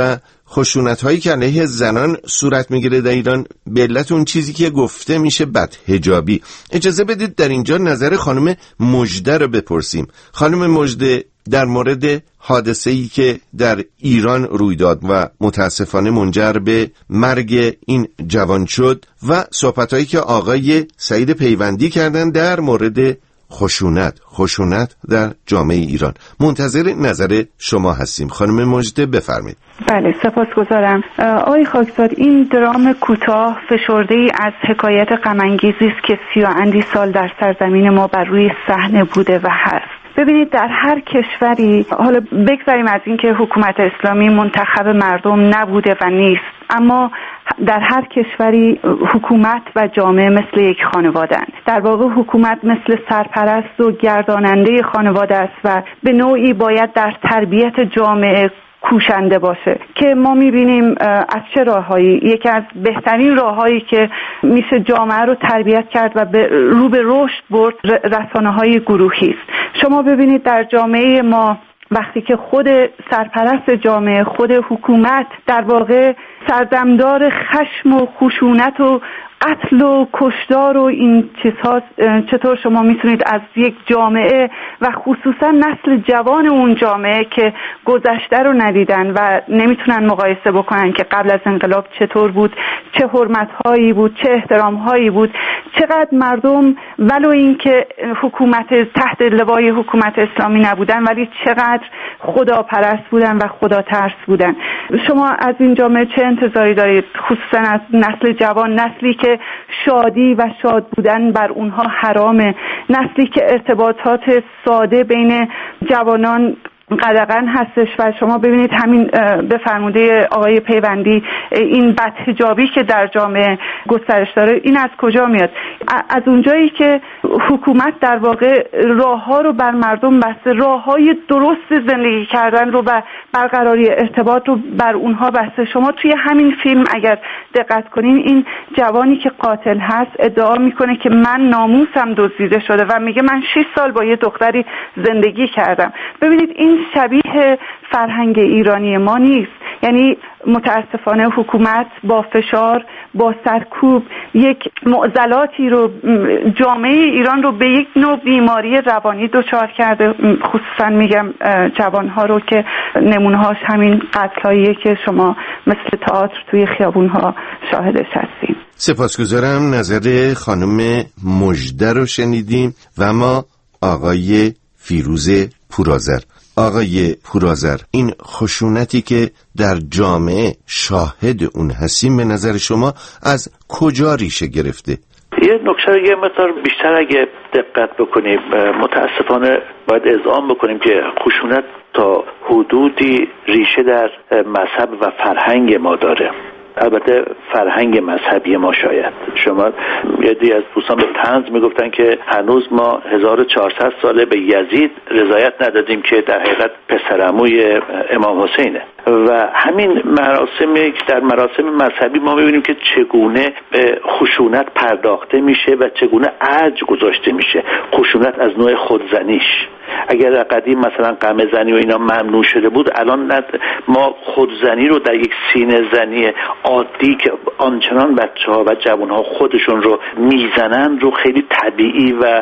خشونت هایی که علیه زنان صورت میگیره در ایران به علت اون چیزی که گفته میشه بدحجابی. اجازه بدید در اینجا نظر خانم مژده رو بپرسیم. خانم مژده، در مورد حادثه‌ای که در ایران روی داد و متاسفانه منجر به مرگ این جوان شد و صحبت‌هایی که آقای سعید پیوندی کردن در مورد خشونت خشونت در جامعه ایران، منتظر نظر شما هستیم. خانم مژده بفرمایید. بله، سپاسگزارم. آقای خاکزاد، این درام کوتاه فشرده‌ای از حکایت غم‌انگیزی است که سی و اندی سال در سرزمین ما بر روی صحنه بوده و هست. ببینید، در هر کشوری، حالا بگذاریم از اینکه حکومت اسلامی منتخب مردم نبوده و نیست، اما در هر کشوری حکومت و جامعه مثل یک خانواده‌اند. در واقع حکومت مثل سرپرست و گرداننده خانواده است و به نوعی باید در تربیت جامعه کوشنده باشه که ما میبینیم از چه راههایی. یکی از بهترین راههایی که میشه جامعه رو تربیت کرد و به رو به رشد برد رسانه‌های گروهی است. شما ببینید در جامعه ما وقتی که خود سرپرست جامعه، خود حکومت در واقع سردمدار خشم و خشونت و قتل و کشتار و این چیزها، چطور شما میتونید از یک جامعه و خصوصا نسل جوان اون جامعه که گذشته رو ندیدن و نمیتونن مقایسه بکنن که قبل از انقلاب چطور بود، چه حرمت‌هایی بود، چه احترام‌هایی بود، چقدر مردم ولو این که حکومت تحت لوای حکومت اسلامی نبودن ولی چقدر خداپرست بودن و خدا ترس بودن. شما از این جامعه چه انتظاری دارید، خصوصا از نسل جوان، نسلی که شادی و شاد بودن بر اونها حرامه، نسلی که ارتباطات ساده بین جوانان قدغن هستش و شما ببینید همین به فرموده آقای پیوندی این بدحجابی که در جامعه گسترش داره، این از کجا میاد؟ از اونجایی که حکومت در واقع راهها رو بر مردم بسته، راههای درست زندگی کردن رو و برقراری ارتباط رو بر اونها بسته. شما توی همین فیلم اگر دقت کنین، این جوانی که قاتل هست ادعا میکنه که من ناموسم دزدیده شده و میگه من شش سال با یه دختری زندگی کردم. ببینید این شبیه فرهنگ ایرانی ما نیست. یعنی متاسفانه حکومت با فشار، با سرکوب یک معضلاتی رو، جامعه ایران رو به یک نوع بیماری روانی دچار کرده. خصوصا میگم جوانها رو که نمونه‌هاش همین قتل‌هاییه که شما مثل تئاتر توی خیابون‌ها شاهدش هستیم. سپاسگزارم. نظر خانم مژده رو شنیدیم و ما آقای فیروز پورآذر. آقای پورآذر، این خشونتی که در جامعه شاهد اون هستیم به نظر شما از کجا ریشه گرفته؟ یه نکته یه مقدار بیشتر اگه دقت بکنیم، متاسفانه باید اذعان بکنیم که خشونت تا حدودی ریشه در مذهب و فرهنگ ما داره. البته فرهنگ مذهبی ما. شاید شما یه دی از دوستان به طنز میگفتن که هنوز ما هزار و چهارصد ساله به یزید رضایت ندادیم که در حقیقت پسرعموی امام حسینه. و همین مراسم، در مراسم مذهبی ما میبینیم که چگونه به خشونت پرداخته میشه و چگونه ارج گذاشته میشه. خشونت از نوع خودزنیش، اگر قدیم مثلا قمه زنی و اینا ممنوع شده بود، الان ما خودزنی رو در یک سینه زنی عادی که آنچنان بچه‌ها و جوان‌ها خودشون رو میزنن رو خیلی طبیعی و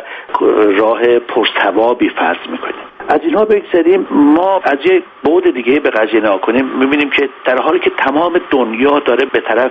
راه پرثوابی فرض میکنیم. از اینها بگذاریم، ما از یک بعد دیگه به قضیه نگاه کنیم، می‌بینیم که در حالی که تمام دنیا داره به طرف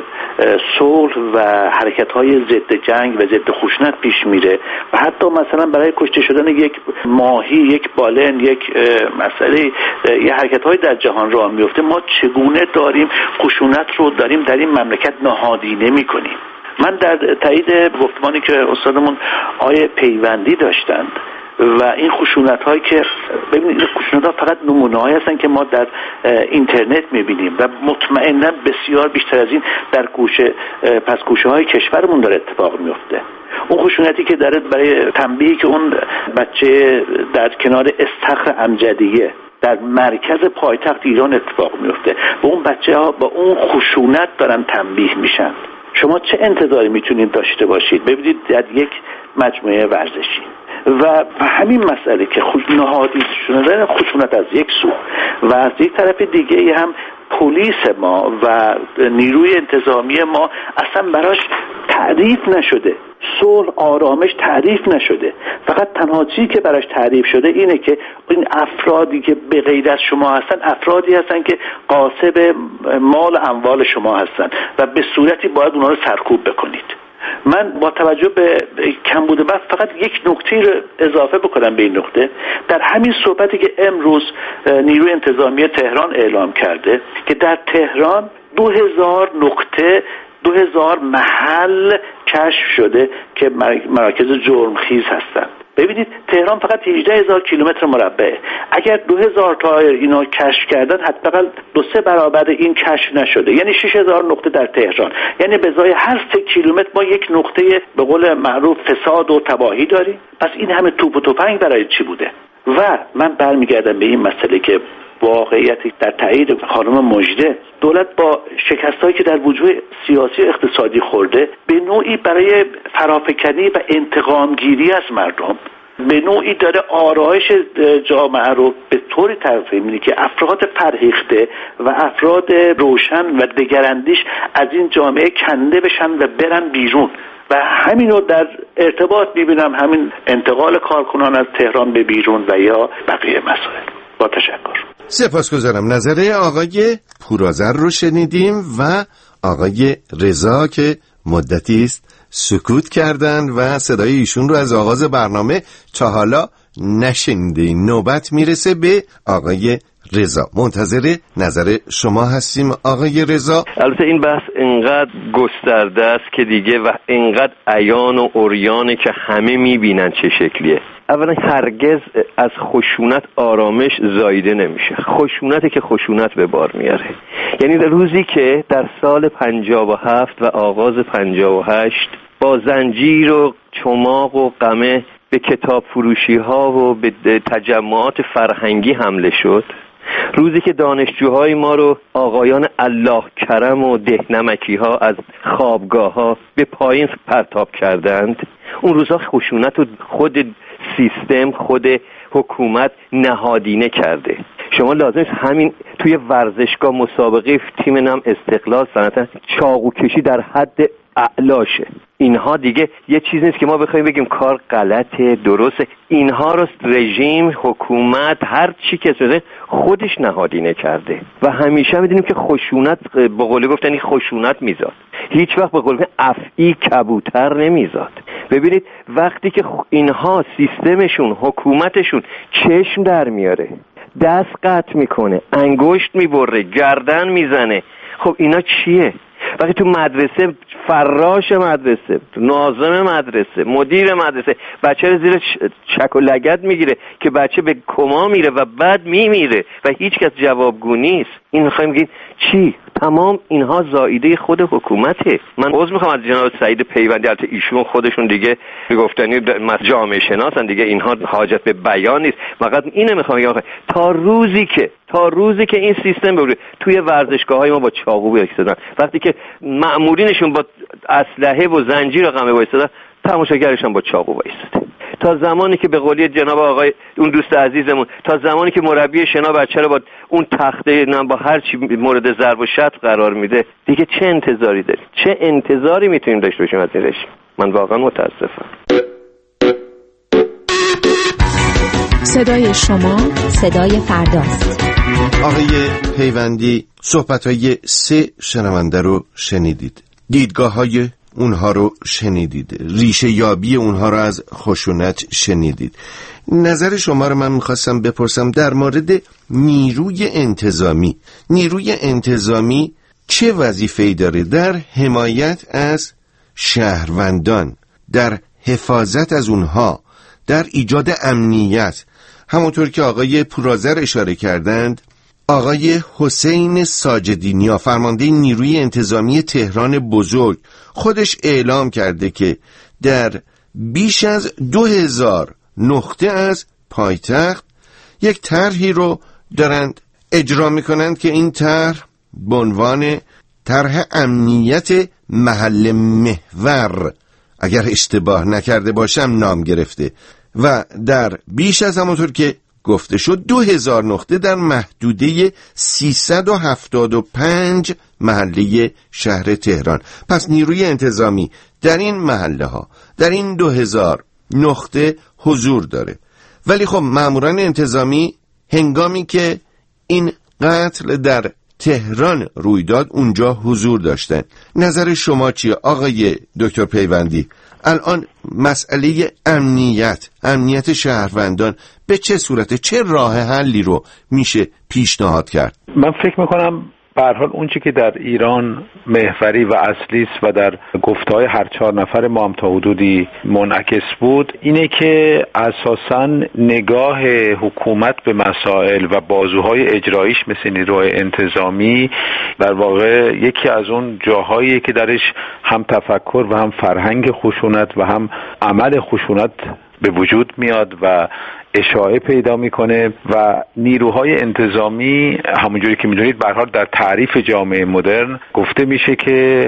صلح و حرکت‌های ضد جنگ و ضد خشونت پیش میره و حتی مثلا برای کشته شدن یک ماهی، یک بالن، یک مسئله، یه حرکت‌های در جهان راه میفته، ما چگونه داریم خشونت رو داریم در این مملکت نهادینه می‌کنیم. من در تایید گفتمانی که استادمون آیه پیوندی داشتند و این خشونت هایی که ببینید، این خشونت ها فقط نمونه هایی هستن که ما در اینترنت میبینیم و مطمئنا بسیار بیشتر از این در گوشه پس گوشه های کشورمون داره اتفاق میفته. اون خشونتی که داره برای تنبیهی که اون بچه در کنار استخر امجدیه در مرکز پایتخت ایران اتفاق میفته و اون بچه ها با اون خشونت دارن تنبیه میشن. شما چه انتظاری میتونید داشته باشید؟ ببینید در یک مجموعه ورزشی و همین مسئله که نهادی شدن خشونت از یک سو و از یک طرف دیگه هم پلیس ما و نیروی انتظامی ما اصلا براش تعریف نشده. صلح، آرامش تعریف نشده. فقط تنها چیزی که براش تعریف شده اینه که این افرادی که به غیر از شما هستن افرادی هستن که غاصب مال و اموال شما هستن و به صورتی باید اونا رو سرکوب بکنید. من با توجه به کمبود وقت فقط یک نکته رو اضافه بکنم به این نقطه. در همین صحبتی که امروز نیروی انتظامی تهران اعلام کرده که در تهران دو هزار نقطه دو هزار محل کشف شده که مراکز جرمخیز هستند. ببینید تهران فقط هجده هزار کیلومتر مربع. اگر دو هزار تا اینا کشف کردن حداقل دو سه برابر این کشف نشده، یعنی شش هزار نقطه در تهران. یعنی به ازای هر سه کیلومتر ما یک نقطه به قول معروف فساد و تباهی داریم. پس این همه توپ و تفنگ برای چی بوده؟ و من برمیگردم به این مسئله که واقعیتی در تایید خانم مژده، دولت با شکستایی که در وجوه سیاسی اقتصادی خورده به نوعی برای فرافکنی و انتقامگیری از مردم به نوعی داره آرایش جامعه رو به طوری طرفه می‌بینه که افراد فرهیخته و افراد روشن و دگراندیش از این جامعه کنده بشن و برن بیرون. و همین رو در ارتباط می‌بینم همین انتقال کارکنان از تهران به بیرون و یا بقیه مسائل. با تشکر. سپاسگزارم. نظر آقای پورآذر رو شنیدیم و آقای رضا که مدتی است سکوت کردن و صدای ایشون رو از آغاز برنامه تا حالا نشنیدیم. نوبت میرسه به آقای رضا. منتظر نظر شما هستیم آقای رضا. البته این بحث انقدر گسترده است که دیگه و انقدر عیان و عریانه که همه میبینن چه شکلیه. اولا هرگز از خشونت آرامش زایده نمیشه. خشونته که خشونت به بار میاره. یعنی در روزی که در سال پنجاه و هفت و آغاز پنجاه و هشت با زنجیر و چماق و قمه به کتاب فروشی ها و به تجمعات فرهنگی حمله شد، روزی که دانشجوهای ما رو آقایان الله کرم و دهنمکی ها از خوابگاه ها به پایین پرتاب کردند، اون روزها خشونت رو خود سیستم، خود حکومت نهادینه کرده. شما لازم همین توی ورزشگاه مسابقه تیم نام استقلال صنعت چاقو کشی در حد اعلاشه. اینها دیگه یه چیز نیست که ما بخوایم بگیم کار غلطه درسته. اینها رو رژیم، حکومت، هر چی که شده خودش نهادینه کرده و همیشه میدونیم که خشونت به قول گفتنی خشونت میزاد، هیچ وقت به قول افعی کبوتر نمیزاد. ببینید وقتی که اینها سیستمشون، حکومتشون چشم در میاره، دست قطع میکنه، انگشت میبره، گردن میزنه، خب اینا چیه؟ وقتی تو مدرسه فراش مدرسه، ناظم مدرسه، مدیر مدرسه بچه رو زیر چک و لگد میگیره که بچه به کما میره و بعد میمیره و هیچ کس جوابگو نیست، این میخوایم بگیم چی؟ تمام اینها زائیده خود حکومته. من عذر میخوام از جناب سعید پیوندی، البته ایشون خودشون دیگه گفتنی جامعه شناسن دیگه، اینها حاجت به بیان نیست. فقط اینو میخوام بگم تا روزی که تا روزی که این سیستم بره توی ورزشگاه‌های ما با چاقو وایسادن، وقتی که مأمورینشون با اسلحه و زنجیر و قمه وایسادن، تماشاگرشون با چاقو وایساده. تا زمانی که به قولی جناب آقای اون دوست عزیزمون، تا زمانی که مربی شنا بچه رو با اون تخته نه با هر چی مورد ضرب و شتم قرار میده، دیگه چه انتظاری داریم؟ چه انتظاری میتونیم داشته باشیم از این رژیم؟ من واقعا متاسفم. صدای شما صدای فرداست. آقای پیوندی صحبت‌های سه شنونده رو شنیدید، دیدگاه‌های اونها رو شنیدید، ریشه یابی اونها رو از خشونت شنیدید. نظر شما رو من میخواستم بپرسم در مورد نیروی انتظامی. نیروی انتظامی چه وظیفه‌ای داره در حمایت از شهروندان، در حفاظت از اونها، در ایجاد امنیت؟ همونطور که آقای پورآذر اشاره کردند، آقای حسین ساجدینیا فرمانده نیروی انتظامی تهران بزرگ خودش اعلام کرده که در بیش از دو هزار نقطه از پایتخت یک طرحی رو دارند اجرا میکنند که این طرح به عنوان طرح امنیت محل محور، اگر اشتباه نکرده باشم، نام گرفته و در بیش از همونطور که گفته شد دو هزار نقطه در محدوده سیصد و هفتاد و پنج محله شهر تهران. پس نیروی انتظامی در این محله ها در این دو هزار نقطه حضور داره. ولی خب ماموران انتظامی هنگامی که این قتل در تهران روی داد اونجا حضور داشتن. نظر شما چیه آقای دکتر پیوندی؟ الان مسئله امنیت امنیت شهروندان به چه صورته، چه راه حلی رو میشه پیشنهاد کرد؟ من فکر میکنم به هر حال اون چیزی که در ایران محوری و اصلی است و در گفته‌های هر چهار نفر ما هم تا حدودی منعکس بود اینه که اساساً نگاه حکومت به مسائل و بازوهای اجراییش مثل نیروهای انتظامی در واقع یکی از اون جاهایی که درش هم تفکر و هم فرهنگ خشونت و هم عمل خشونت به وجود میاد و اشاعه پیدا میکنه و نیروهای انتظامی همونجوری که میدونید به هر حال در تعریف جامعه مدرن گفته میشه که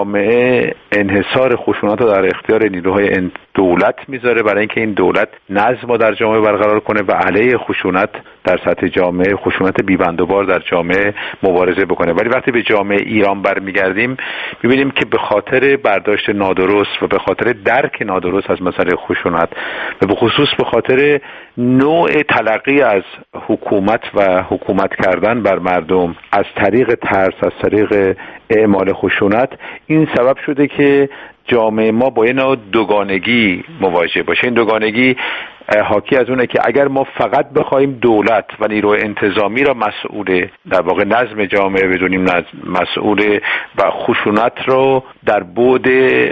جامعه انحصار خشونت رو در اختیار نیروهای دولت میذاره برای اینکه این دولت نظم رو در جامعه برقرار کنه و علیه خشونت در سطح جامعه، خشونت بی‌بندوبار در جامعه مبارزه بکنه. ولی وقتی به جامعه ایران برمیگردیم میبینیم که به خاطر برداشت نادرست و به خاطر درک نادرست از مسئله خشونت و به خصوص به خاطر نوع تلقی از حکومت و حکومت کردن بر مردم از طریق ترس، از طریق اعمال خشونت، این سبب شده که جامعه ما با یه نوع دوگانگی مواجه باشه. این دوگانگی حاکی از اونه که اگر ما فقط بخوایم دولت و نیروی انتظامی را مسئول در واقع نظم جامعه بدونیم، مسئول و خشونت رو در بعد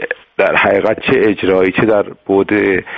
در حقیقت چه اجرایی چه در بعد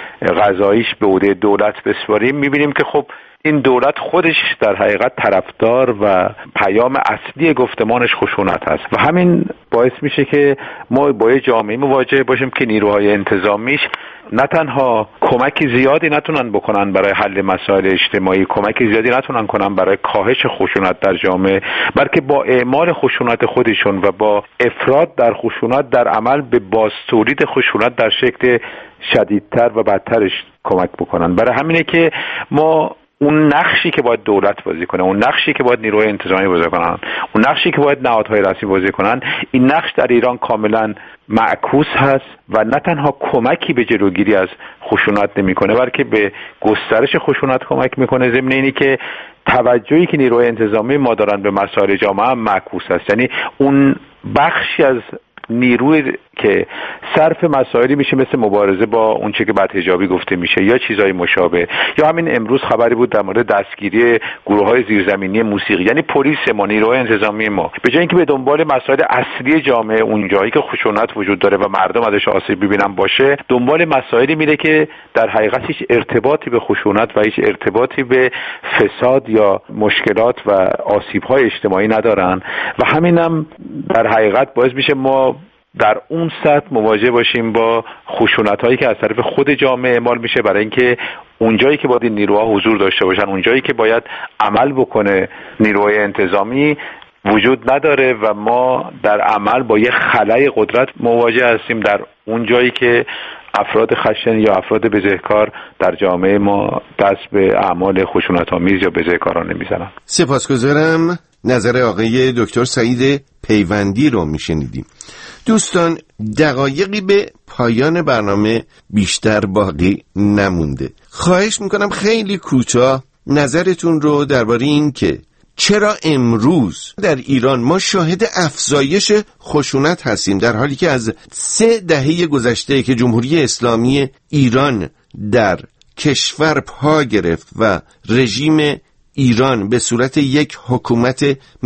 قضاییش به عهده دولت بسپاریم، میبینیم که خب این دولت خودش در حقیقت طرفدار و پیام اصلی گفتمانش خشونت است و همین باعث میشه که ما با یه جامعه مواجه باشیم که نیروهای انتظامیش نه تنها کمکی زیادی نتونن بکنن برای حل مسائل اجتماعی، کمکی زیادی نتونن کنن برای کاهش خشونت در جامعه، بلکه با اعمال خشونت خودشون و با افراد در خشونت در عمل به بازتولید خشونت در شکل شدیدتر و بدترش کمک بکنن. برای همینه که ما اون نقشی که باید دولت بازی کنه، اون نقشی که باید نیروهای انتظامی بازی کنن، اون نقشی که باید نهادهای رسمی بازی کنن، این نقش در ایران کاملا معکوس هست و نه تنها کمکی به جلوگیری از خشونت نمیکنه بلکه به گسترش خشونت کمک میکنه، ضمن اینی که توجهی که نیروهای انتظامی ما دارن به مسائل جامعه هم معکوس است. یعنی اون بخشی از نیروی که صرف مسائلی میشه مثل مبارزه با اون چه که بدحجابی گفته میشه یا چیزای مشابه، یا همین امروز خبری بود در مورد دستگیری گروه‌های زیرزمینی موسیقی، یعنی پلیس ما، نیروهای انتظامی ما به جای اینکه به دنبال مسائل اصلی جامعه اون جایی که خشونت وجود داره و مردم ازش آسیب ببینن باشه، دنبال مسائلی میره که در حقیقت هیچ ارتباطی به خشونت و هیچ ارتباطی به فساد یا مشکلات و آسیب‌های اجتماعی ندارن و همینم در حقیقت باعث میشه ما در اون سطح مواجه باشیم با خشونت‌هایی که از طرف خود جامعه اعمال میشه، برای اینکه اونجایی که باید این نیروها حضور داشته باشن، اونجایی که باید عمل بکنه نیروهای انتظامی وجود نداره و ما در عمل با یه خلأ قدرت مواجه هستیم در اونجایی که افراد خشن یا افراد بزهکار در جامعه ما دست به اعمال خشونت‌آمیز یا بزهکارانه میزنن. سپاسگزارم. نظر آقای دکتر سعید پیوندی رو میشنیدیم. دوستان، دقایقی به پایان برنامه بیشتر باقی نمونده. خواهش میکنم خیلی کوتاه نظرتون رو درباره این که چرا امروز در ایران ما شاهد افزایش خشونت هستیم در حالی که از سه دهه گذشته که جمهوری اسلامی ایران در کشور پا گرفت و رژیم ایران به صورت یک حکومت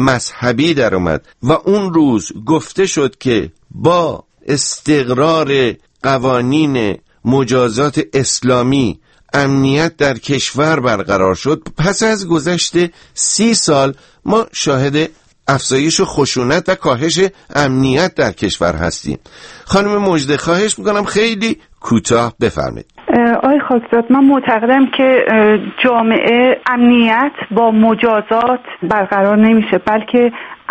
مذهبی در آمد و اون روز گفته شد که با استقرار قوانین مجازات اسلامی امنیت در کشور برقرار شد، پس از گذشت سی سال ما شاهد افزایش خشونت و کاهش امنیت در کشور هستیم. خانم مژده، خواهش میکنم خیلی کوتاه بفرمایید. آقای خاکزاد، من معتقدم که جامعه امنیت با مجازات برقرار نمیشه، بلکه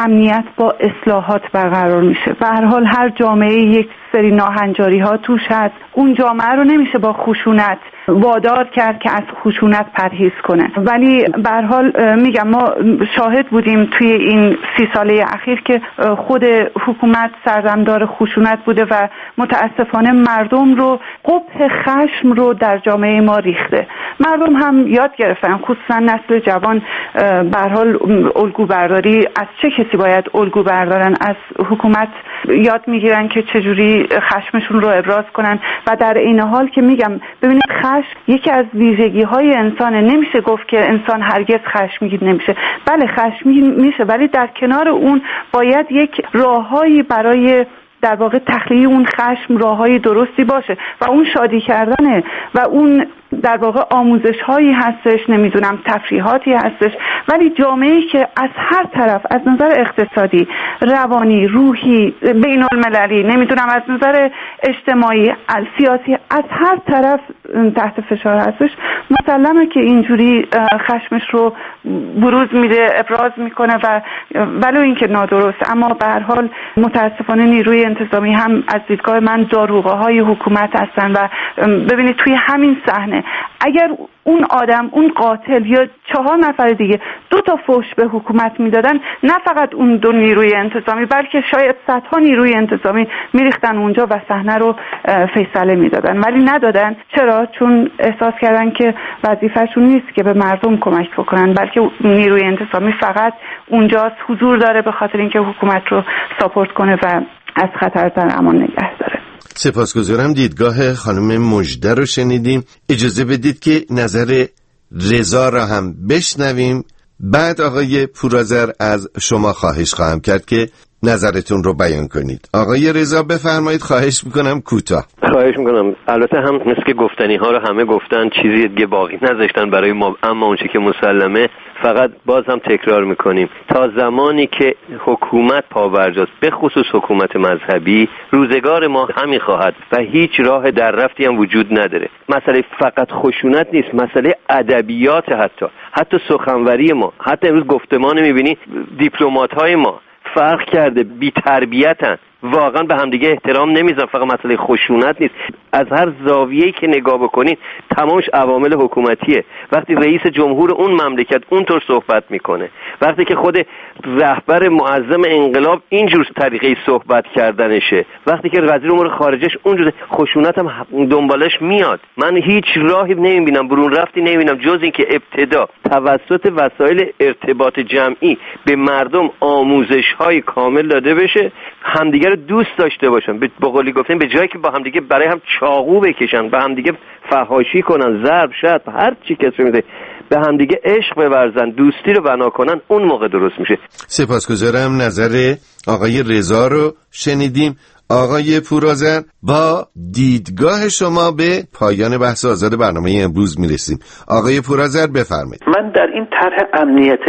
امنیت با اصلاحات برقرار میشه. به هر حال هر جامعه یک سری ناهنجاری ها توش هست. اون جامعه رو نمیشه با خشونت وادار کرد که از خشونت پرهیز کنه. ولی به هر حال میگم ما شاهد بودیم توی این سی ساله اخیر که خود حکومت سردمدار خشونت بوده و متاسفانه مردم رو قبح خشم رو در جامعه ما ریخته. مردم هم یاد گرفتن، خصوصا نسل جوان، به هر حال الگو برداری از چه کسی باید الگو بردارن، از حکومت یاد میگیرن که چجوری خشمشون رو ابراز کنن. و در این حال که میگم ببینید خشم یکی از ویژگی های انسانه. نمیشه گفت که انسان هرگز خشمگین نمیشه. بله خشمگین میشه، ولی در کنار اون باید یک راههایی برای در واقع تخلیه اون خشم راههای درستی باشه و اون شادی کردنه و اون در واقع آموزش هایی هستش، نمیدونم تفریحاتی هستش. ولی جامعه‌ای که از هر طرف از نظر اقتصادی، روانی، روحی، بین المللی، نمیدونم از نظر اجتماعی، سیاسی، از هر طرف تحت فشار هستش، مسلمه که اینجوری خشمش رو بروز میده، ابراز میکنه و ولو اینکه نادرست. اما به هر حال متاسفانه نیروی انتظامی هم از دیدگاه من داروغه های حکومت هستن و ببینید توی همین صحنه اگر اون آدم، اون قاتل یا چهار نفر دیگه دو تا فحش به حکومت میدادن، نه فقط اون دو نیروی انتظامی بلکه شاید صدها نیروی انتظامی میریختن اونجا و صحنه رو فیصله میدادن. ولی ندادن. چرا؟ چون احساس کردن که وظیفه‌شون نیست که به مردم کمک بکنن، بلکه نیروی انتظامی فقط اونجاست، حضور داره به خاطر اینکه حکومت رو ساپورت کنه و از خطر در امان نگه داره. سپاسگزارم. دیدگاه خانم مژده رو شنیدیم. اجازه بدید که نظر رضا را هم بشنویم. بعد آقای پورآذر از شما خواهش خواهم کرد که نظرتون رو بیان کنید. آقای رضا بفرمایید. خواهش میکنم کوتاه. خواهش میکنم. البته هم مثل که گفتنی ها رو همه گفتن، چیزی دیگه باقی نذاشتن برای ما، اما اون چیزی که مسلمه فقط باز هم تکرار میکنیم تا زمانی که حکومت پابرجاست، به خصوص حکومت مذهبی، روزگار ما همین خواهد و هیچ راه در رفتی هم وجود نداره. مسئله فقط خشونت نیست، مسئله ادبیات، حتی حتی سخنوری ما، حتی امروز گفتمان میبینی دیپلمات های ما فرق کرده، بی تربیتن، واقعا به همدیگه احترام نمیذارن. فقط مسئله خشونت نیست، از هر زاویه‌ای که نگاه بکنین تمامش عوامل حکومتیه. وقتی رئیس جمهور اون مملکت اونطور صحبت میکنه، وقتی که خود رهبر معظم انقلاب اینجور طریقه صحبت کردنشه، وقتی که وزیر امور خارجش اونجور، خشونت هم دنبالش میاد. من هیچ راهی نمیبینم، برون رفتی نمیبینم جز این که ابتدا توسط وسایل ارتباط جمعی به مردم آموزش‌های کامل داده بشه، همدیگه رو دوست داشته باشن، به قولی گفتن به جایی که با همدیگه برای هم چاقو بکشن، به همدیگه فحاشی کنن، ضرب، شتم، هر چی کسی میده، به همدیگه عشق بورزن، دوستی رو بنا کنن، اون موقع درست میشه. سپاسگزارم. نظر آقای رضا رو شنیدیم. آقای پورآذر، با دیدگاه شما به پایان بحث آزاد برنامه امروز میرسیم. آقای پورآذر بفرمایید. من در این طرح امنیت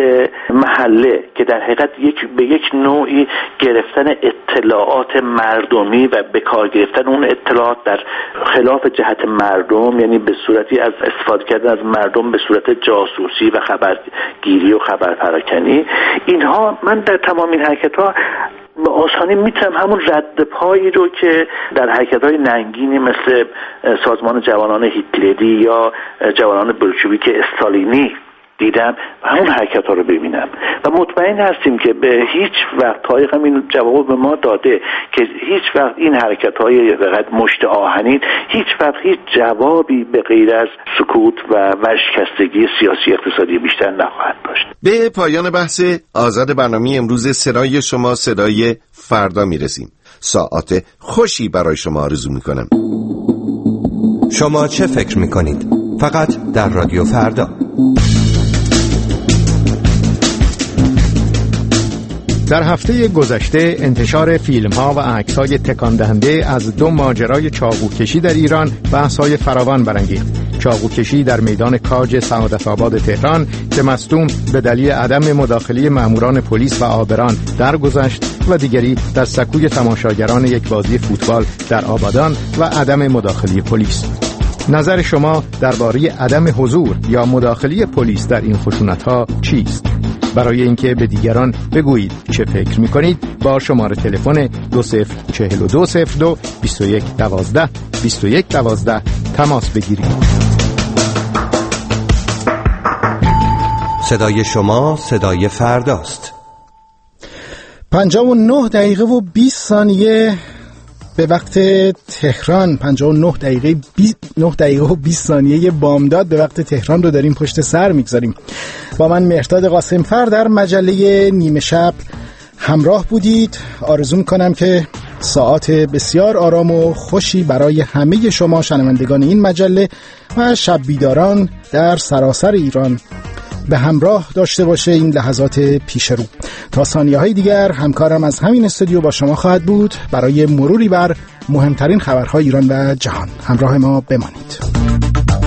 محله که در حقیقت یک به یک نوعی گرفتن اطلاعات مردمی و به کار گرفتن اون اطلاعات در خلاف جهت مردم، یعنی به صورتی از استفاده کردن از مردم به صورت جاسوسی و خبرگیری و خبر پراکنی، اینها من در تمام این حرکت‌ها به آسانی میتونم همون رد پایی رو که در حرکت‌های ننگینی مثل سازمان جوانان هیتلری یا جوانان بلشویک استالینی دیدم، همون حرکت ها رو ببینم و مطمئن هستیم که به هیچ وقت تاریخ هم این جواب به ما داده که هیچ وقت این حرکت های فقط مشت آهنین هیچ وقت هیچ جوابی به غیر از سکوت و ورشکستگی سیاسی اقتصادی بیشتر نخواهد داشت. به پایان بحث آزاد برنامه امروز صدای شما صدای فردا میرسیم. ساعت خوشی برای شما آرزو میکنم. شما چه فکر میکنید؟ فقط در رادیو فردا. در هفته گذشته انتشار فیلم‌ها و عکس‌های تکان‌دهنده از دو ماجرای چاقوکشی در ایران بحث‌های فراوان برانگیخت. چاقوکشی در میدان کاج سعادت‌آباد تهران که مصدوم به دلیل عدم مداخله ماموران پلیس و عابران درگذشت و دیگری در سکوی تماشاگران یک بازی فوتبال در آبادان و عدم مداخله پلیس. نظر شما درباره عدم حضور یا مداخله پلیس در این خشونت‌ها چیست؟ برای اینکه به دیگران بگویید چه فکر می‌کنید با شماره تلفن دو صفر چهل و دو صفر دو بیست و یک دوازده بیست و یک دوازده تماس بگیرید. صدای شما صدای فرداست. پنجاه و نه دقیقه و بیست ثانیه به وقت تهران، پنجاه و نه دقیقه نه دقیقه و بیست ثانیه بامداد به وقت تهران رو داریم پشت سر میگذاریم. با من مهرداد قاسمفر در مجله نیمه شب همراه بودید. آرزو میکنم که ساعات بسیار آرام و خوشی برای همه شما شنوندگان این مجله و شب بیداران در سراسر ایران به همراه داشته باشه این لحظات پیش رو. تا ثانیه های دیگر همکارم از همین استودیو با شما خواهد بود برای مروری بر مهمترین خبرهای ایران و جهان. همراه ما بمانید.